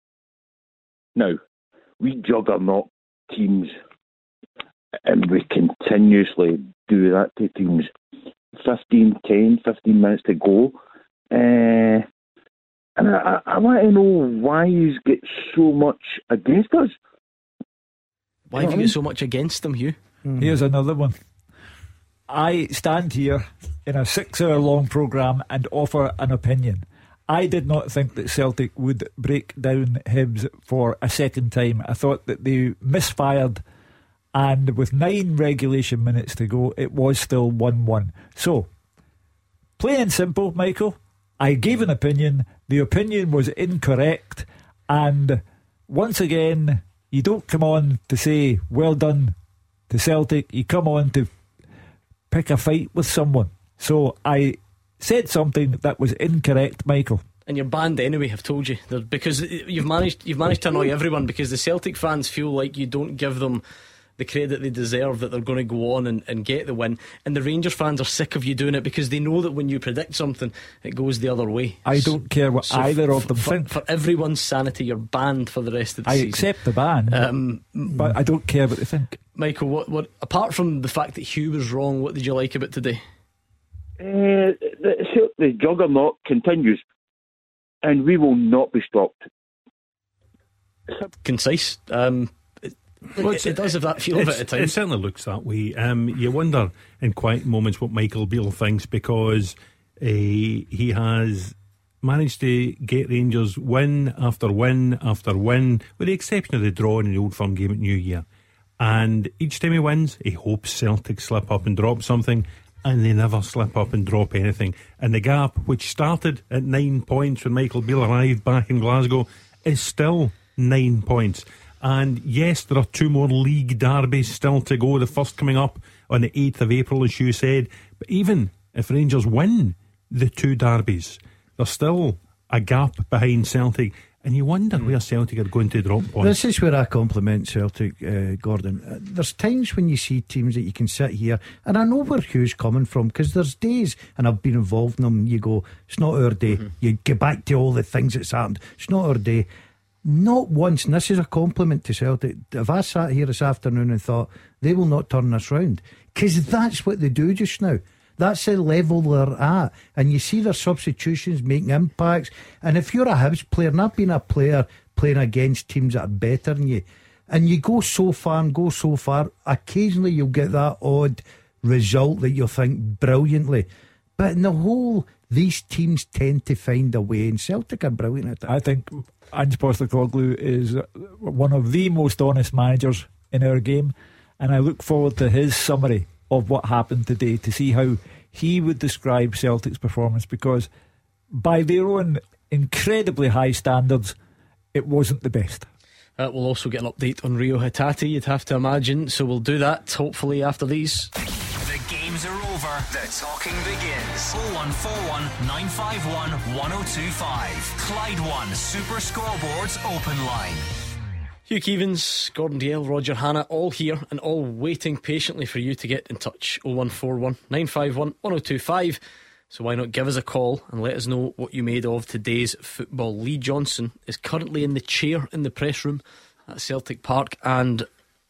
Now, we juggernaut teams, and we continuously do that to teams. fifteen, ten, fifteen minutes to go. Uh, and I, I want to know why you get so much against us. Why you have you got so much against them, Hugh? Mm. Here's another one. I stand here in a six hour long programme and offer an opinion. I did not think that Celtic would break down Hibs for a second time. I thought that they misfired, and with nine regulation minutes to go, it was still one one. So, plain and simple, Michael, I gave an opinion. The opinion was incorrect, and once again, you don't come on to say well done to Celtic. You come on to pick a fight with someone. So I said something that was incorrect, Michael. And you're banned anyway, I've told you. They're, because you've managed you've managed to annoy everyone, because the Celtic fans feel like you don't give them the credit they deserve, that they're going to go on and, and get the win. And the Rangers fans are sick of you doing it because they know that when you predict something, it goes the other way. I don't care what so either f- of them for, think. For everyone's sanity, you're banned for the rest of the I season. I accept the ban, um, but I don't care what they think. Michael, what, what apart from the fact that Hugh was wrong, what did you like about today? Uh, the, the juggernaut continues, and we will not be stopped. Concise. Um, it, well, it, it does have that feel of it at times. It certainly looks that way. Um, you wonder in quiet moments what Michael Beale thinks, because uh, he has managed to get Rangers win after win after win, with the exception of the draw in the Old Firm game at New Year. And each time he wins, he hopes Celtic slip up and drop something. and they never slip up and drop anything. And the gap, which started at nine points when Michael Beale arrived back in Glasgow, is still nine points. And yes, there are two more league derbies still to go, the first coming up on the eighth of April, as you said. But even if Rangers win the two derbies, there's still a gap behind Celtic. And you wonder where Celtic are going to drop points. This is where I compliment Celtic, uh, Gordon. Uh, there's times when you see teams that you can sit here, and I know where Hugh's coming from, because there's days, and I've been involved in them, and you go, it's not our day. Mm-hmm. You get back to all the things that's happened. It's not our day. Not once, and this is a compliment to Celtic, if I sat here this afternoon and thought they will not turn this round, because that's what they do just now. That's the level they're at, and you see their substitutions making impacts. And if you're a Hibs player, and I've been a player playing against teams that are better than you, and you go so far and go so far, occasionally you'll get that odd result that you'll think brilliantly. But in the whole, these teams tend to find a way, and Celtic are brilliant at that. I think Ange Postecoglou is one of the most honest managers in our game, and I look forward to his summary of what happened today to see how he would describe Celtic's performance, because by their own incredibly high standards, it wasn't the best. Uh, we'll also get an update on Rio Hatate, you'd have to imagine, so we'll do that hopefully after these. The games are over, the talking begins. oh one four one, nine five one, one oh two five. Clyde One Super Scoreboards open line. Hugh Keevins, Gordon Dalziel, Roger Hannah, all here and all waiting patiently for you to get in touch. oh one four one, nine five one, one oh two five. So why not give us a call and let us know what you made of today's football. Lee Johnson is currently in the chair in the press room at Celtic Park, and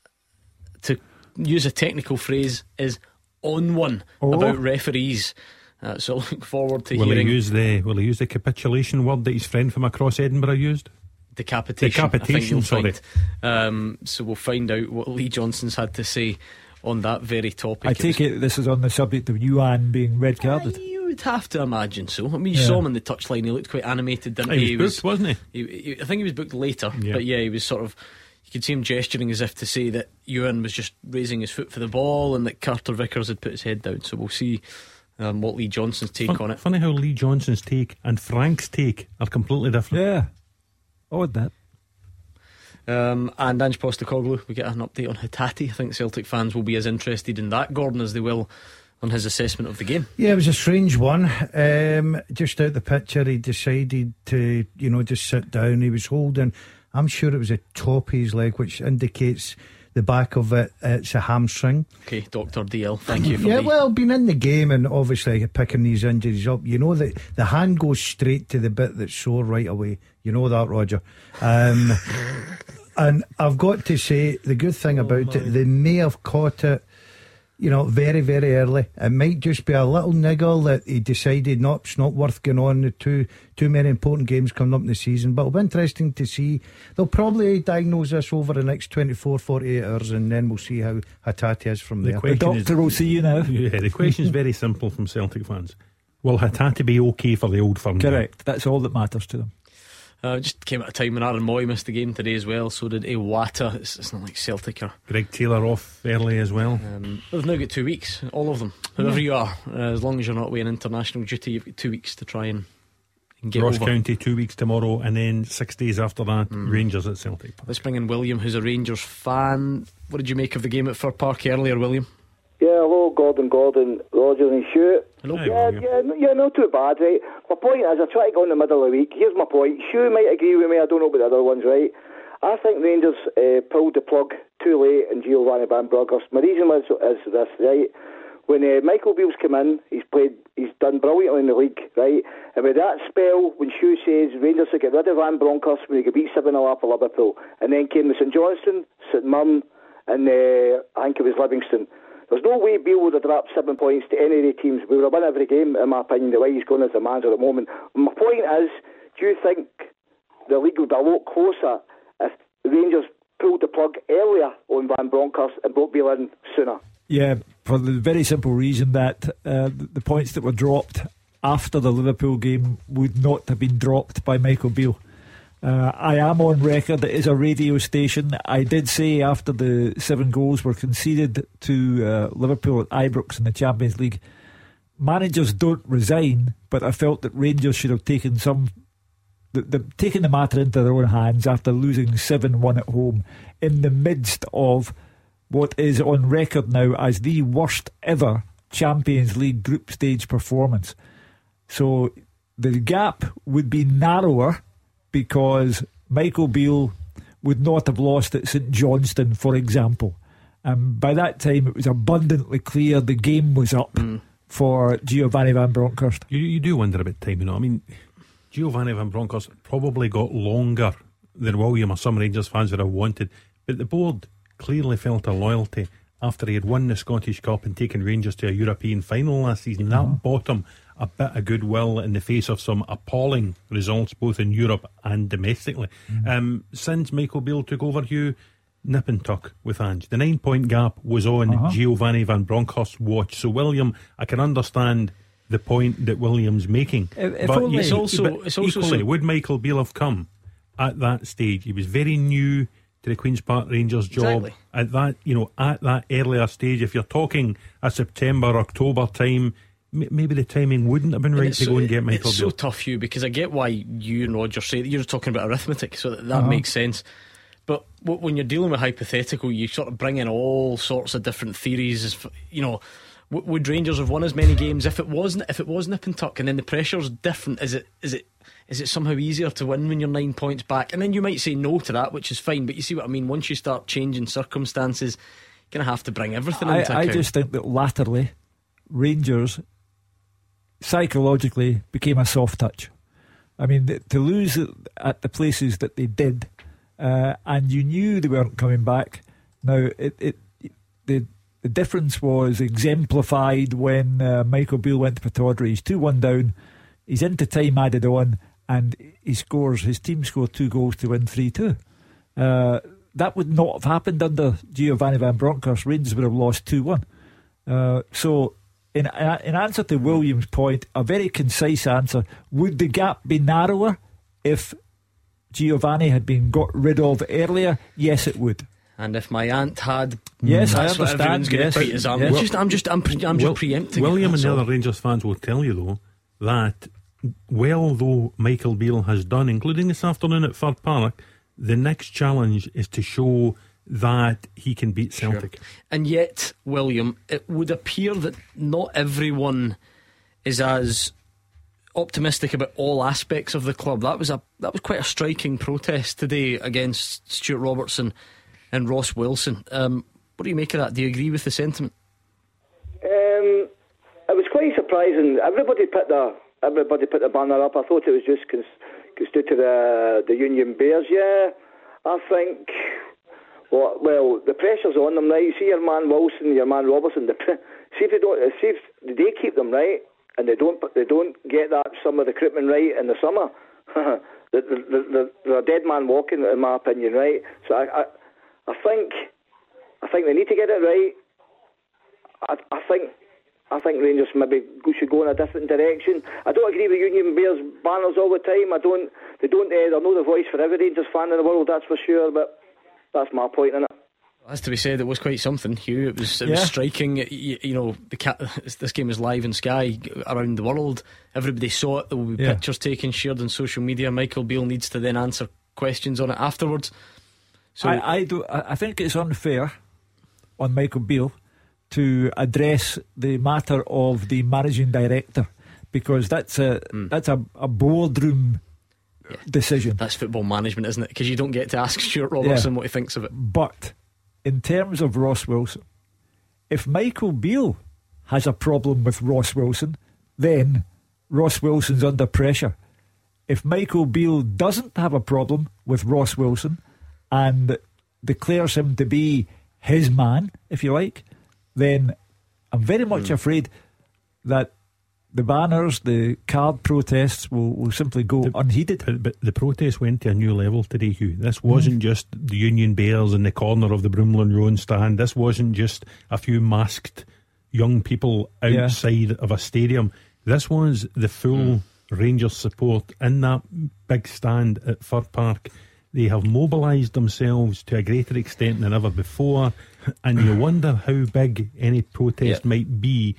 to use a technical phrase, is on one oh. about referees. Uh, so looking forward to will hearing. He use the, will he use the capitulation word that his friend from across Edinburgh used? Decapitation. Decapitation, sorry. Um, so we'll find out what Lee Johnson's had to say on that very topic. I take it, it this is on the subject of Yuan being red carded. Uh, you would have to imagine so. I mean, you yeah. saw him on the touchline. He looked quite animated, didn't he? He was booked, wasn't he? he, he I think he was booked later, yeah. but yeah, he was sort of. You could see him gesturing as if to say that Ewan was just raising his foot for the ball, and that Carter Vickers had put his head down. So we'll see um, what Lee Johnson's take Fun, on it. Funny how Lee Johnson's take and Frank's take are completely different. Yeah, odd that. Um, and Ange Postecoglou, we get an update on Hatate. I think Celtic fans will be as interested in that, Gordon, as they will on his assessment of the game. Yeah, it was a strange one. Um, just out the picture, he decided to, you know, just sit down. He was holding, I'm sure it was a top of his leg, which indicates the back of it, it's a hamstring. Okay, Doctor D L, thank you for yeah, the... well, being in the game and obviously picking these injuries up, you know that the hand goes straight to the bit that's sore right away. You know that, Roger. Um, and I've got to say, the good thing about oh it, they may have caught it, you know, very, very early. It might just be a little niggle that he decided, no, it's not worth going on. The two, too many important games coming up in the season. But it'll be interesting to see. They'll probably diagnose this over the next twenty-four, forty-eight hours, and then we'll see how Hatate is from the there. The doctor is, will see you now. Yeah, the question is very simple from Celtic fans. Will Hatate be okay for the Old Firm? Correct. That's all that matters to them. Uh, just came at a time when Aaron Moy missed the game today as well. So did Iwata. It's, it's not like Celtic are. Greg Taylor off early as well. Um, they've now got two weeks, all of them. Whoever yeah. you are, uh, as long as you're not away on international duty, you've got two weeks to try and, and get Ross over. County two weeks tomorrow, and then six days after that, mm. Rangers at Celtic. Let's bring in William, who's a Rangers fan. What did you make of the game at Fir Park earlier, William? Yeah, hello, Gordon, Gordon, Roger and Hugh. Hello. Yeah, yeah, yeah, not too bad, right? My point is, I try to go in the middle of the week. Here's my point. Hugh might agree with me, I don't know about the other ones, right? I think Rangers uh, pulled the plug too late in Giovanni Van Bronckhorst. My reason is, is this, right? When uh, Michael Beale's come in, he's played, he's done brilliantly in the league, right? And with that spell, when Hugh says Rangers should get rid of Van Bronckhorst when he could beat seven nil for Liverpool, and then came the St Johnstone, St Mirren, and uh, I think it was Livingston. There's no way Beale would have dropped seven points to any of the teams. We would have won every game, in my opinion, the way he's going as the manager at the moment. My point is, do you think the league would be a lot closer if Rangers pulled the plug earlier on Van Bronckhorst and brought Beale in sooner? Yeah, for the very simple reason that uh, the points that were dropped after the Liverpool game would not have been dropped by Michael Beale. Uh, I am on record, it is a radio station. I did say after the seven goals were conceded to uh, Liverpool at Ibrox in the Champions League managers don't resign, but I felt that Rangers should have taken some the, the, taken the matter into their own hands after losing seven one at home in the midst of what is on record now as the worst ever Champions League group stage performance. So the gap would be narrower because Michael Beale would not have lost at St Johnstone, for example. And by that time it was abundantly clear the game was up mm. for Giovanni Van Bronckhorst. You, you do wonder about time, you know. I mean, Giovanni Van Bronckhorst probably got longer than William or some Rangers fans would have wanted, but the board clearly felt a loyalty after he had won the Scottish Cup and taken Rangers to a European final last season. That mm-hmm. bought him a bit of goodwill in the face of some appalling results both in Europe and domestically. Mm-hmm. Um, since Michael Beale took over, Hugh, nip and tuck with Ange. The nine point gap was on uh-huh. Giovanni Van Bronckhorst's watch. So William, I can understand the point that William's making, if, if but only, it's also, but it's also equally, so, would Michael Beale have come at that stage? He was very new to the Queen's Park Rangers job exactly. at that, you know, at that earlier stage. If you're talking a September, October time, m- maybe the timing wouldn't have been right to so, go and get Michael it's Beale. It's so tough, Hugh, because I get why you and Roger say that. You're talking about arithmetic, so that, that uh-huh. makes sense. But w- when you're dealing with hypothetical, you sort of bring in all sorts of different theories. You know, w- would Rangers have won as many games if it wasn't if it was nip and tuck, and then the pressure's different? Is it is it is it somehow easier to win when you're nine points back? And then you might say no to that, which is fine. But you see what I mean? Once you start changing circumstances, you're going to have to bring everything I, into account. I just think that latterly, Rangers psychologically became a soft touch. I mean, th- to lose at the places that they did. Uh, and you knew they weren't coming back. Now, it, it, it the the difference was exemplified when uh, Michael Beale went to Pittodrie. He's two one down. He's into time added on, and he scores. His team scored two goals to win three two. Uh, that would not have happened under Giovanni Van Bronckhorst. Rangers would have lost two one. Uh, so, in in answer to William's point, a very concise answer: would the gap be narrower if Giovanni had been got rid of earlier? Yes, it would. And if my aunt had, yes, that's I understand. What yes, yes, I'm, yes. just, I'm just, I'm, pre- I'm just well, preempting. William it, and the all. other Rangers fans will tell you though that, well, though Michael Beale has done, including this afternoon at Fir Park, the next challenge is to show that he can beat Celtic. Sure. And yet, William, it would appear that not everyone is as optimistic about all aspects of the club. That was a that was quite a striking protest today against Stuart Robertson and Ross Wilson. Um, what do you make of that? Do you agree with the sentiment? Um, it was quite surprising. Everybody put the everybody put the banner up. I thought it was just because due to the the Union Bears. Yeah, I think. Well, well, the pressure's on them now. You see your man Wilson, your man Robertson. The pre- see if they don't. See if they keep them right. And they don't, they don't get that summer recruitment right in the summer. they're, they're, they're a dead man walking, in my opinion, right? So I, I, I think, I think they need to get it right. I, I think, I think Rangers maybe should go in a different direction. I don't agree with Union Bears banners all the time. I don't, they don't. Uh, they're not the voice for every Rangers fan in the world, that's for sure. But that's my point in it. Has to be said, it was quite something, Hugh. It was it yeah. was striking. You, you know, the cat, this game is live in Sky around the world. Everybody saw it. There will be yeah. pictures taken, shared on social media. Michael Beale needs to then answer questions on it afterwards. So I, I do. I think it's unfair on Michael Beale to address the matter of the managing director, because that's a mm. that's a, a boardroom yeah. decision. That's football management, isn't it? Because you don't get to ask Stuart Robertson yeah. what he thinks of it. But in terms of Ross Wilson, if Michael Beale has a problem with Ross Wilson, then Ross Wilson's under pressure. If Michael Beale doesn't have a problem with Ross Wilson and declares him to be his man, if you like, then I'm very much mm. afraid that the banners, the card protests will, will simply go the, unheeded. But, but the protest went to a new level today, Hugh. This wasn't mm. just the Union Bears in the corner of the Broomloan Road stand. This wasn't just a few masked young people outside yeah. of a stadium. This was the full mm. Rangers support in that big stand at Fir Park. They have mobilised themselves to a greater extent than ever before, and you wonder how big any protest yeah. might be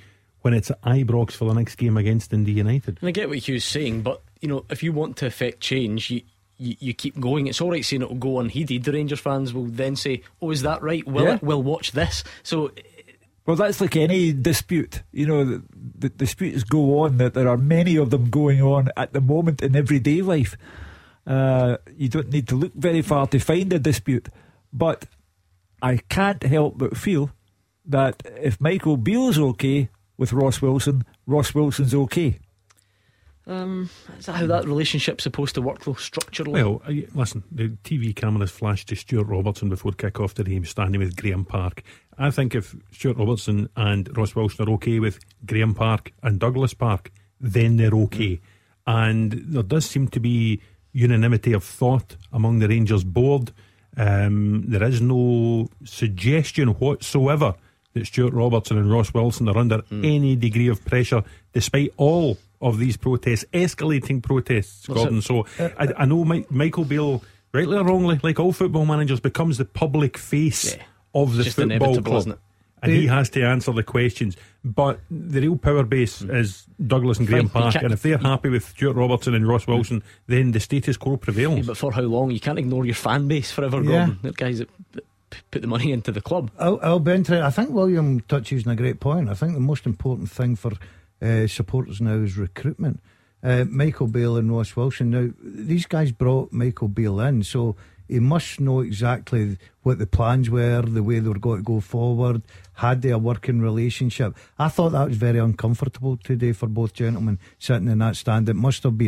when it's at Ibrox for the next game against Dundee United. And I get what Hugh's saying, but you know, if you want to affect change, you you, you keep going. It's alright saying it'll go unheeded. The Rangers fans will then say, oh, is that right? Well, Yeah. we'll watch this. So Well, that's like any dispute. You know, the, the disputes go on, that there are many of them going on at the moment in everyday life. Uh, you don't need to look very far to find a dispute. But I can't help but feel that if Michael Beale's okay with Ross Wilson, Ross Wilson's okay. Um, is that how that relationship's supposed to work, though, structurally? Well, uh, listen, the T V cameras flashed to Stuart Robertson before kick-off today. He was standing with Graham Park. I think if Stuart Robertson and Ross Wilson are okay with Graham Park and Douglas Park, then they're okay. And there does seem to be unanimity of thought among the Rangers board. Um, there is no suggestion whatsoever that Stuart Robertson and Ross Wilson are under mm. any degree of pressure, despite all of these protests, escalating protests, What's Gordon. it? So I, I know Mike, Michael Beale, rightly or wrongly, like all football managers, becomes the public face Yeah. of the Just football inevitable, club, isn't it? and he has to answer the questions. But the real power base mm. is Douglas and Graham Fine, you Park, can't- and if they're happy with Stuart Robertson and Ross Wilson, then the status quo prevails. Yeah, but for how long? You can't ignore your fan base forever, Yeah. Gordon. The guys that that p- put the money into the club. I'll, I'll be interested. I think William touches on a great point. I think the most important thing for uh, supporters now is recruitment. Uh, Michael Beale and Ross Wilson. Now, these guys brought Michael Beale in, so he must know exactly what the plans were, the way they were going to go forward. Had they a working relationship? I thought that was very uncomfortable today for both gentlemen sitting in that stand. It must have been.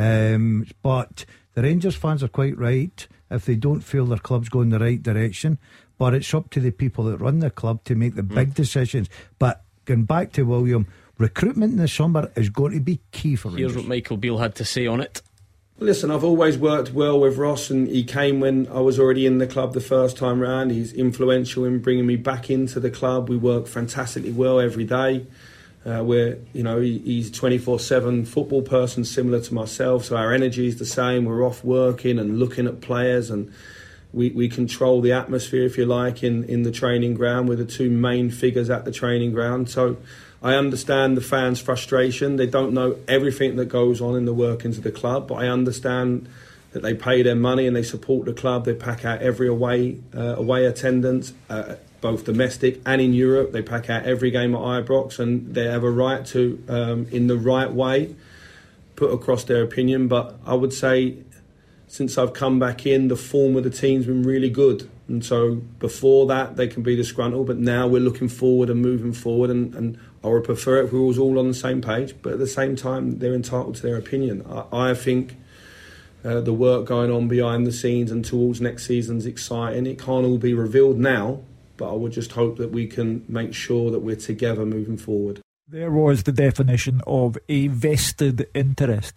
Um, but the Rangers fans are quite right if they don't feel their club's going the right direction. But it's up to the people that run the club to make the mm. big decisions. But going back to William, recruitment in the summer is going to be key for Rangers. Here's what Michael Beale had to say on it. Listen, I've always worked well with Ross, and he came when I was already in the club the first time round. He's influential in bringing me back into the club. We work fantastically well every day. Uh, we're, you know, he, he's a twenty-four seven football person similar to myself, so our energy is the same. We're off working and looking at players, and we, we control the atmosphere, if you like, in, in the training ground. We're the two main figures at the training ground. So I understand the fans' frustration. They don't know everything that goes on in the workings of the club, but I understand that they pay their money and they support the club. They pack out every away uh, away attendance, uh, both domestic and in Europe. They pack out every game at Ibrox, and they have a right to, um, in the right way, put across their opinion. But I would say, since I've come back in, the form of the team's been really good. And so before that, they can be disgruntled, but now we're looking forward and moving forward, and, and I would prefer it if we were all on the same page, but at the same time, they're entitled to their opinion. I, I think uh, the work going on behind the scenes and towards next season's exciting. It can't all be revealed now, but I would just hope that we can make sure that we're together moving forward. There was the definition of a vested interest.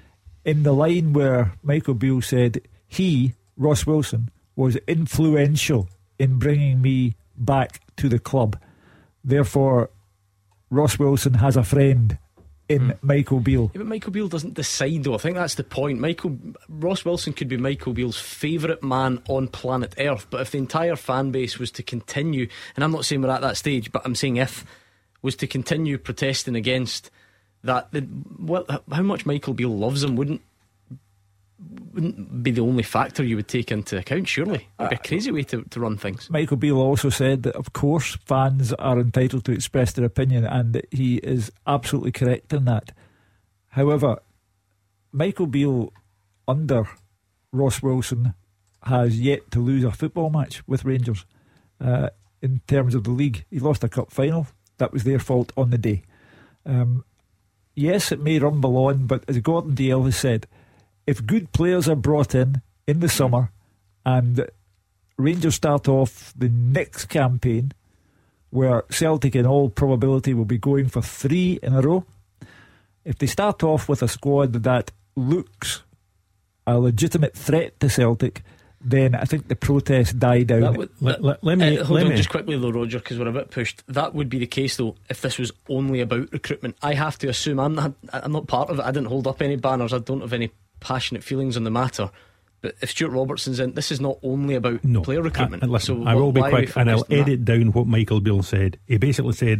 In the line where Michael Beale said he, Ross Wilson, was influential in bringing me back to the club. Therefore, Ross Wilson has a friend in mm. Michael Beale. Yeah, but Michael Beale doesn't decide, though. I think that's the point. Michael Ross Wilson could be Michael Beale's favourite man on planet Earth, but if the entire fan base was to continue, and I'm not saying we're at that stage, but I'm saying if was to continue protesting against that, then, well, how much Michael Beale loves him wouldn't wouldn't be the only factor you would take into account, surely. It'd be a crazy way to, to run things. Michael Beale also said that, of course, fans are entitled to express their opinion, and he is absolutely correct in that. However, Michael Beale, under Ross Wilson, has yet to lose a football match with Rangers. Uh, in terms of the league, he lost a cup final. That was their fault on the day. Um, yes, it may rumble on, but as Gordon Dalziel has said, if good players are brought in in the summer and Rangers start off the next campaign where Celtic in all probability will be going for three in a row, if they start off with a squad that looks a legitimate threat to Celtic, then I think the protests die down. That would, let, let, let me uh, hold let on me. just quickly though, Roger, because we're a bit pushed. That would be the case though if this was only about recruitment. I have to assume I'm not I'm not part of it. I didn't hold up any banners. I don't have any passionate feelings on the matter. But if Stuart Robertson's in, this is not only about no, player recruitment. I, listen, so I will be quick, and I'll that? edit down what Michael Beale said. He basically said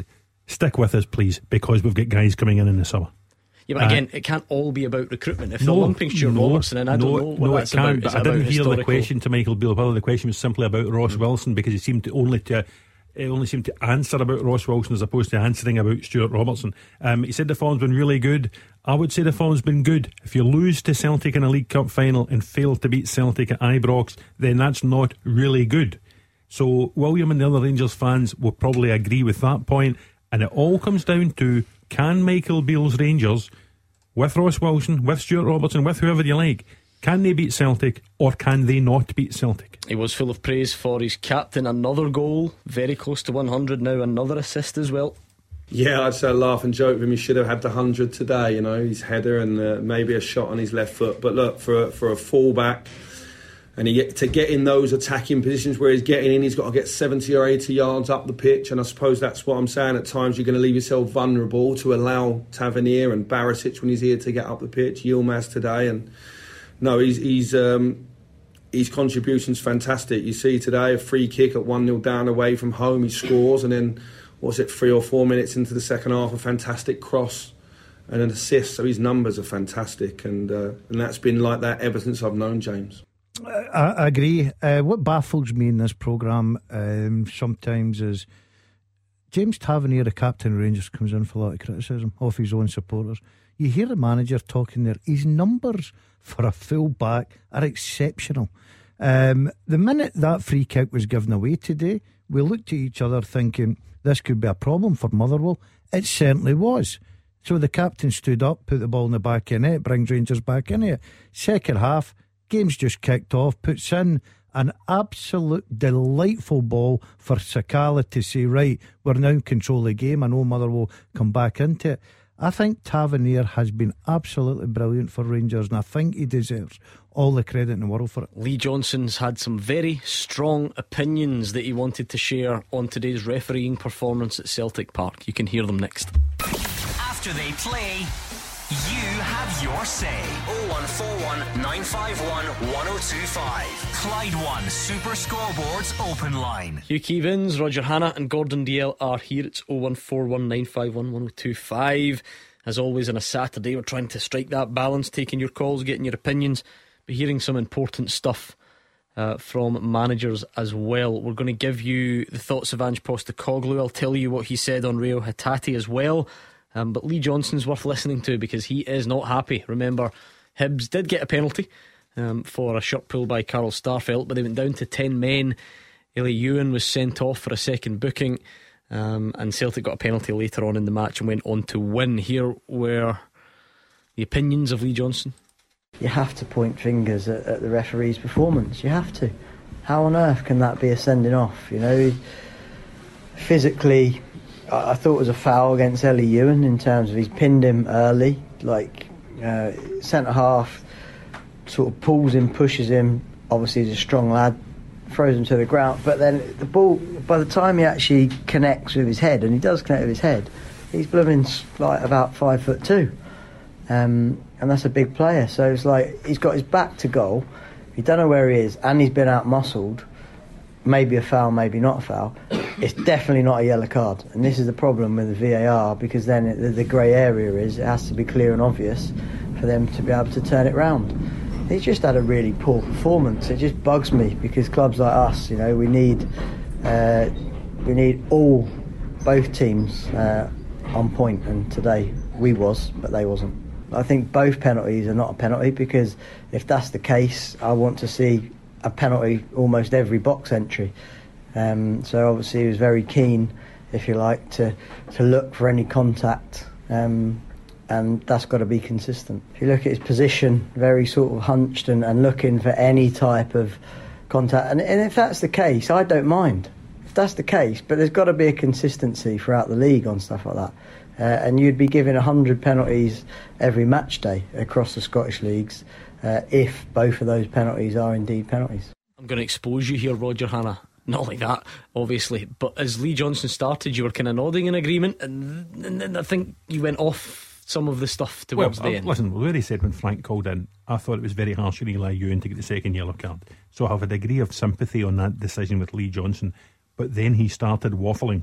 stick with us, please, because we've got guys coming in in the summer. Yeah, but again, uh, it can't all be about recruitment. If no, they're lumping Stuart no, Robertson in, I no, don't know what no, that's it can, about. But I didn't hear historical... the question to Michael Beale. Whether the question was simply about Ross mm-hmm. Wilson, because he seemed to only to he only seemed to answer about Ross Wilson as opposed to answering about Stuart Robertson. Um, he said the form's been really good. I would say the form's been good. If you lose to Celtic in a League Cup final and fail to beat Celtic at Ibrox, then that's not really good. So William and the other Rangers fans will probably agree with that point, and it all comes down to, can Michael Beale's Rangers, with Ross Wilson, with Stuart Robertson, with whoever you like, can they beat Celtic or can they not beat Celtic? He was full of praise for his captain. Another goal, very close to one hundred now, another assist as well. Yeah, I'd say laugh and joke with him. He should have had the one hundred today, you know, his header and uh, maybe a shot on his left foot. But look, for a, for a full-back, and he get, to get in those attacking positions where he's getting in, he's got to get seventy or eighty yards up the pitch, and I suppose that's what I'm saying. At times you're going to leave yourself vulnerable to allow Tavernier and Barisic when he's here to get up the pitch, Yilmaz today, and no, he's he's um, his contribution's fantastic. You see today a free kick at one nil down away from home, he scores, and then what's it, three or four minutes into the second half, a fantastic cross and an assist. So his numbers are fantastic, and uh, and that's been like that ever since I've known James. I, I agree. Uh, what baffles me in this programme um, sometimes is James Tavernier, the captain of Rangers, comes in for a lot of criticism of his own supporters. You hear the manager talking there. His numbers for a full back are exceptional. Um, the minute that free kick was given away today, we looked at each other thinking this could be a problem for Motherwell. It certainly was. So the captain stood up, put the ball in the back of the net, brings Rangers back in here. Second half, game's just kicked off, puts in an absolute delightful ball for Sakala to say, right, we're now in control of the game. I know Motherwell come back into it. I think Tavernier has been absolutely brilliant for Rangers, and I think he deserves all the credit in the world for it. Lee Johnson's had some very strong opinions that he wanted to share on today's refereeing performance at Celtic Park. You can hear them next. After they play, you have your say. oh one four one, nine five one, one oh two five. Clyde One Super Scoreboards Open Line. Hugh Keevins, Roger Hannah and Gordon Dalziel are here. It's oh one four one, nine five one, one oh two five. As always on a Saturday, we're trying to strike that balance, taking your calls, getting your opinions, but hearing some important stuff uh, from managers as well. We're going to give you the thoughts of Ange Postecoglou. I'll tell you what he said on Rio Hatate as well. Um, but Lee Johnson's worth listening to because he is not happy. Remember, Hibs did get a penalty um, for a shot pull by Carl Starfelt, but they went down to ten men. Eli Ewan was sent off for a second booking, um, and Celtic got a penalty later on in the match and went on to win. Here were the opinions of Lee Johnson. You have to point fingers at, at the referee's performance. You have to. How on earth can that be a sending off? You know, physically, I thought it was a foul against Ellie Ewan in terms of he's pinned him early, like uh, centre half sort of pulls him, pushes him. Obviously he's a strong lad, throws him to the ground, but then the ball, by the time he actually connects with his head, and he does connect with his head, he's blooming like about five foot two, um, and that's a big player. So it's like he's got his back to goal, he don't know where he is, and he's been out muscled. Maybe a foul, maybe not a foul. It's definitely not a yellow card, and this is the problem with the V A R, because then it, the, the grey area is it has to be clear and obvious for them to be able to turn it round. He's just had a really poor performance. It just bugs me because clubs like us, you know, we need uh, we need all both teams uh, on point, and today we was, but they wasn't. I think both penalties are not a penalty, because if that's the case, I want to see a penalty almost every box entry. Um, so obviously he was very keen, if you like, to to look for any contact, um, and that's got to be consistent. If you look at his position, very sort of hunched and, and looking for any type of contact, and, and if that's the case, I don't mind if that's the case, but there's got to be a consistency throughout the league on stuff like that, uh, and you'd be giving one hundred penalties every match day across the Scottish leagues uh, if both of those penalties are indeed penalties. I'm going to expose you here, Roger Hannah. Not like that, obviously, but as Lee Johnson started, you were kind of nodding in agreement, and, and then I think you went off some of the stuff towards well, the uh, end. Listen, where he said when Frank called in, I thought it was very harsh on Eli Ewan to get the second yellow card, so I have a degree of sympathy on that decision with Lee Johnson. But then he started waffling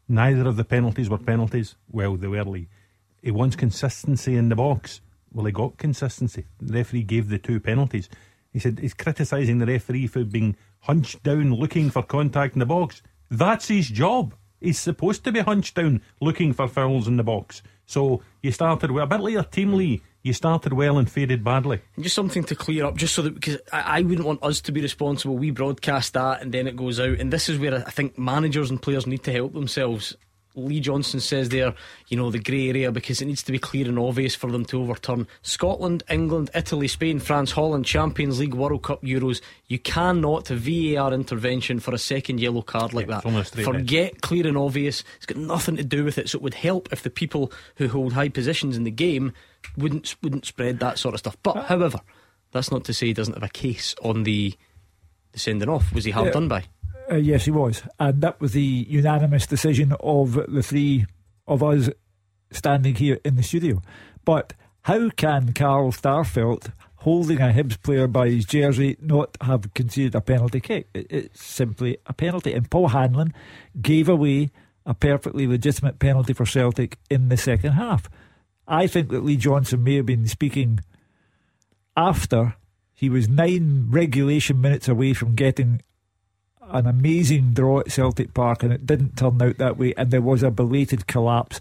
Neither of the penalties were penalties. Well, they were. Lee. He wants consistency in the box. Well, he got consistency. The referee gave the two penalties. He said he's criticising the referee for being hunched down looking for contact in the box. That's his job. He's supposed to be hunched down looking for fouls in the box. So you started well, a bit like your team, Lee. You started well and faded badly. And just something to clear up, just so that, because I, I wouldn't want us to be responsible. We broadcast that and then it goes out, and this is where I think managers and players need to help themselves. Lee Johnson says there, you know, the grey area, because it needs to be clear and obvious for them to overturn. Scotland, England, Italy, Spain, France, Holland, Champions League, World Cup, Euros. You cannot V A R intervention for a second yellow card like yeah, that. Forget red. Clear and obvious. It's got nothing to do with it. So it would help if the people who hold high positions in the game wouldn't wouldn't spread that sort of stuff. But uh, however, that's not to say he doesn't have a case on the, the sending off. Was he hard yeah. done by? Uh, yes, he was, and that was the unanimous decision of the three of us standing here in the studio. But how can Carl Starfelt, holding a Hibs player by his jersey, not have conceded a penalty kick? It's simply a penalty, and Paul Hanlon gave away a perfectly legitimate penalty for Celtic in the second half. I think that Lee Johnson may have been speaking after he was nine regulation minutes away from getting an amazing draw at Celtic Park, and it didn't turn out that way, and there was a belated collapse.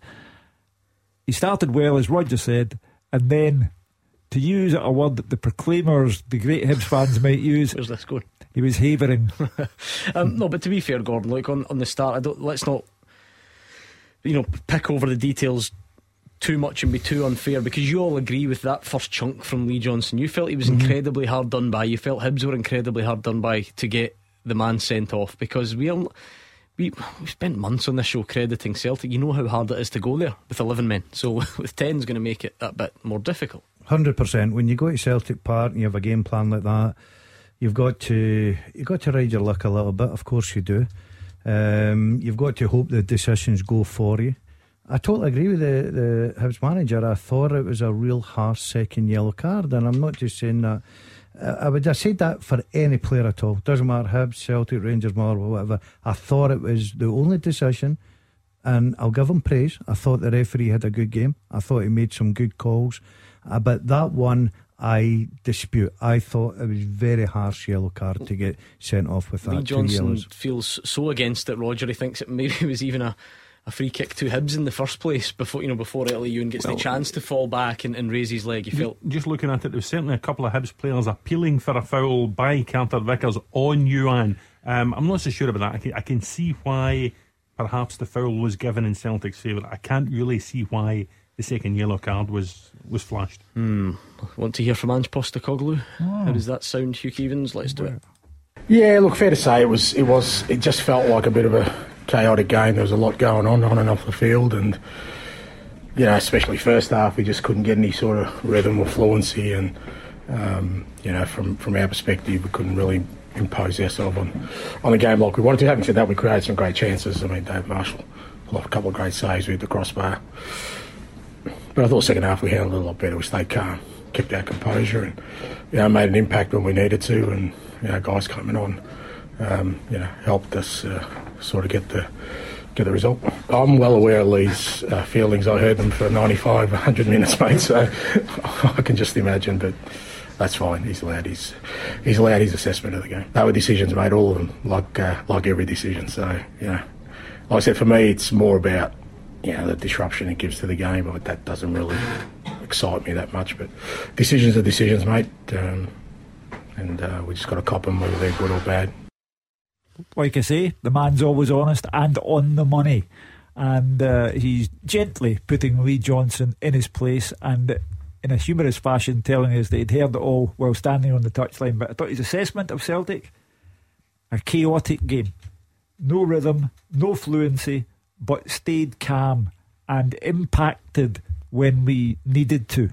He started well, as Roger said, and then, to use a word that the proclaimers, the great Hibs fans might use, where's this going? He was havering. um, no, but to be fair, Gordon, like on, on the start, I don't, let's not, you know, pick over the details too much and be too unfair, because you all agree with that first chunk from Lee Johnson. You felt he was mm-hmm. incredibly hard done by. You felt Hibs were incredibly hard done by to get the man sent off, because we we we spent months on this show crediting Celtic. You know how hard it is to go there with eleven men, so with ten is going to make it that bit more difficult. one hundred percent. When you go to Celtic Park and you have a game plan like that, you've got to you've got to ride your luck a little bit. Of course you do. Um, you've got to hope the decisions go for you. I totally agree with the, the Hibs manager. I thought it was a real harsh second yellow card, and I'm not just saying that. I would have said that for any player at all. Doesn't matter, Hibs, Celtic, Rangers, Marvel, whatever. I thought it was the only decision, and I'll give him praise. I thought the referee had a good game. I thought he made some good calls, uh, but that one I dispute. I thought it was very harsh yellow card to get sent off with that. Lee Johnson feels so against it, Roger. He thinks it maybe was even a a free kick to Hibs in the first place before, you know, before Ellie Ewan gets well, the chance to fall back and, and raise his leg. You felt just looking at it, there was certainly a couple of Hibs players appealing for a foul by Carter Vickers on Ewan. um, I'm not so sure about that. I can, I can see why perhaps the foul was given in Celtic's favour. I can't really see why the second yellow card was was flashed. hmm. Want to hear from Ange Postecoglou? oh. How does that sound, Hugh Keevins? Let's do it. Yeah, look, fair to say it was it was it just felt like a bit of a chaotic game. There was a lot going on on and off the field, and you know, especially first half, we just couldn't get any sort of rhythm or fluency, and um, you know, from from our perspective, we couldn't really impose ourselves on on the game like we wanted to. Having said that, we created some great chances. I mean, Dave Marshall pulled off a couple of great saves with the crossbar, but I thought second half we handled it a lot better. We stayed calm, kept our composure, and you know, made an impact when we needed to, and you know, guys coming on, um, you know, helped us uh, sort of get the get the result. I'm well aware of Lee's uh, feelings. I heard them for ninety-five, one hundred minutes, mate. So I can just imagine, but that's fine. He's allowed his he's allowed his assessment of the game. They were decisions made, all of them, like uh, like every decision. So you know, like I said, for me, it's more about you know the disruption it gives to the game, but that doesn't really excite me that much. But decisions are decisions, mate. Um, and uh, we just got to cop them whether they're good or bad. Like I say, the man's always honest and on the money, and uh, he's gently putting Lee Johnson in his place, and in a humorous fashion telling us that he'd heard it all while standing on the touchline. But I thought his assessment of Celtic, a chaotic game, no rhythm, no fluency, but stayed calm and impacted when we needed to.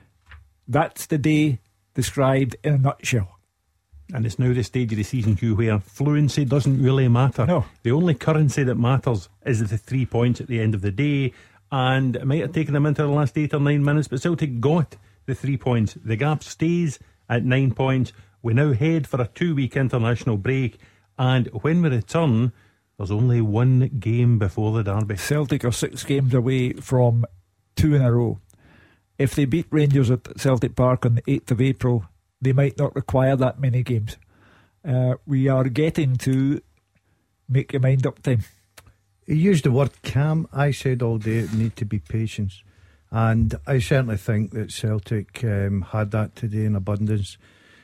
That's the day described in a nutshell. And it's now the stage of the season, Hugh, where fluency doesn't really matter. No. The only currency that matters is the three points at the end of the day. And it might have taken them into the last eight or nine minutes, but Celtic got the three points. The gap stays at nine points. We now head for a two-week international break. And when we return, There's only one game before the derby. Celtic are six games away from two in a row. If they beat Rangers at Celtic Park on the eighth of April, they might not require that many games. Uh, we are getting to make your mind up time. He used the word calm. I said all day it need to be patience, and I certainly think that Celtic um, had that today in abundance.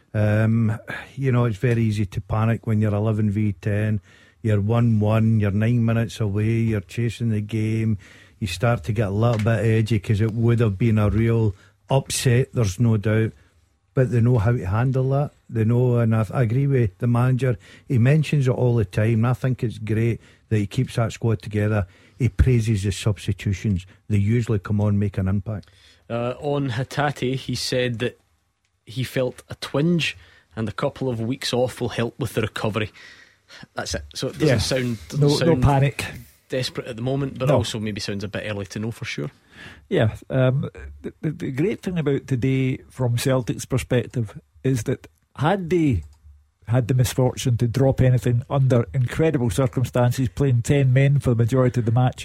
Um, you know, it's very easy to panic when you're eleven v ten. You're one one, you're nine minutes away, you're chasing the game. You start to get a little bit edgy because it would have been a real upset, there's no doubt. But they know how to handle that. They know, and I, I agree with the manager. He mentions it all the time, and I think it's great that he keeps that squad together. He praises the substitutions. They usually come on, make an impact. Uh, on Hatate, he said that he felt a twinge and a couple of weeks off will help with the recovery. That's it. So it doesn't yeah. sound doesn't no, sound no panic, desperate at the moment, but no. also maybe sounds a bit early to know for sure. Yeah, um, the, the, the great thing about today from Celtic's perspective is that had they had the misfortune to drop anything under incredible circumstances, playing ten men for the majority of the match,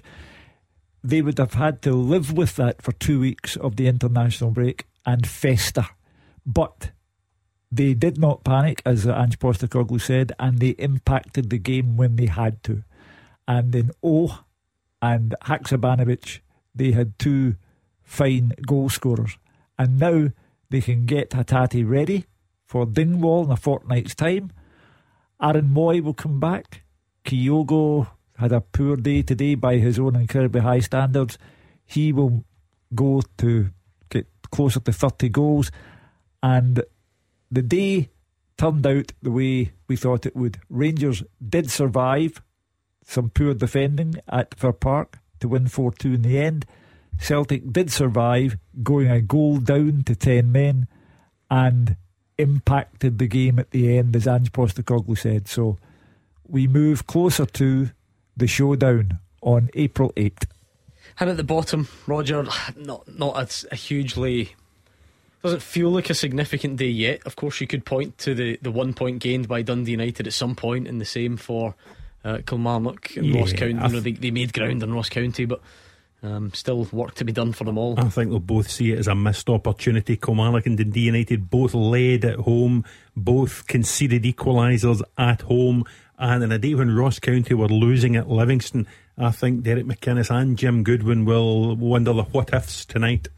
they would have had to live with that for two weeks of the international break and fester. But they did not panic, as Ange Postecoglou said, and they impacted the game when they had to. And in O and Haksabanovic, they had two fine goal scorers. And now they can get Hatate ready for Dingwall in a fortnight's time. Aaron Moy will come back. Kyogo had a poor day today by his own incredibly high standards. He will go to get closer to thirty goals. And the day turned out the way we thought it would. Rangers did survive some poor defending at Fir Park to win four two in the end. Celtic did survive going a goal down to ten men and impacted the game at the end, as Ange Postecoglou said. So we move closer to the showdown on April eighth. And at the bottom, Roger, not not a, a hugely... doesn't feel like a significant day yet. Of course, you could point to the, the one point gained by Dundee United at some point, and the same for uh, Kilmarnock and yeah, Ross County. th- you know, they, they made ground in Ross County, but um, still work to be done for them all. I think they'll both see it as a missed opportunity. Kilmarnock and Dundee United both led at home, both conceded equalisers at home, and in a day when Ross County were losing at Livingston, I think Derek McInnes and Jim Goodwin will wonder the what ifs tonight.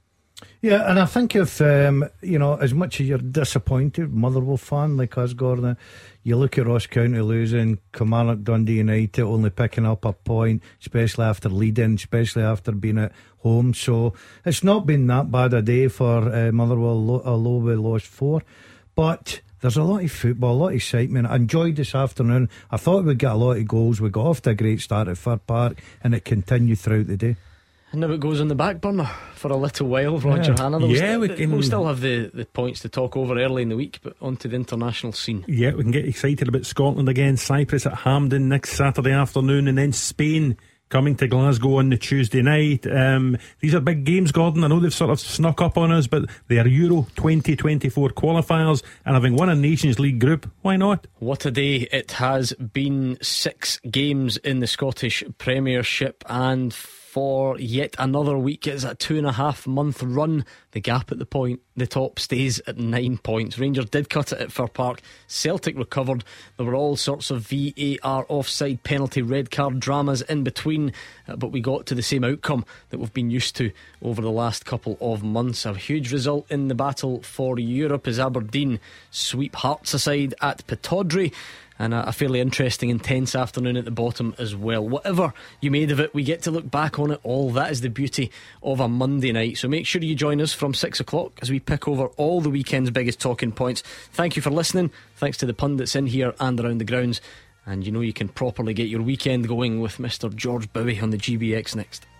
Yeah, and I think if um, you know, as much as you're disappointed, Motherwell fan like us, Gordon, you look at Ross County losing, Kilmarnock, Dundee United only picking up a point, especially after leading, especially after being at home. So it's not been that bad a day for uh, Motherwell, although we lost four. But there's a lot of football, a lot of excitement. I enjoyed this afternoon. I thought we'd get a lot of goals. We got off to a great start at Fir Park, and it continued throughout the day. And now it goes on the back burner for a little while, Roger yeah. Hannah. Yeah, still, we can. We'll still have the, the points to talk over early in the week, but onto the international scene. Yeah, we can get excited about Scotland again. Cyprus at Hampden next Saturday afternoon, and then Spain coming to Glasgow on the Tuesday night. Um, these are big games, Gordon. I know they've sort of snuck up on us, but they are Euro twenty twenty-four qualifiers, and having won a Nations League group, why not? What a day it has been. Six games in the Scottish Premiership, and for yet another week. It's a two and a half month run. The gap at the point, the top stays at nine points. Rangers did cut it at Fir Park. Celtic recovered. There were all sorts of V A R, offside, penalty, red card dramas in between, uh, but we got to the same outcome that we've been used to over the last couple of months. A huge result in the battle for Europe as Aberdeen sweep Hearts aside at Pittodrie. And a fairly interesting, intense afternoon at the bottom as well. Whatever you made of it, we get to look back on it all. That is the beauty of a Monday night. So make sure you join us from six o'clock as we pick over all the weekend's biggest talking points. Thank you for listening. Thanks to the pundits in here and around the grounds. And you know you can properly get your weekend going with Mister George Bowie on the G B X next.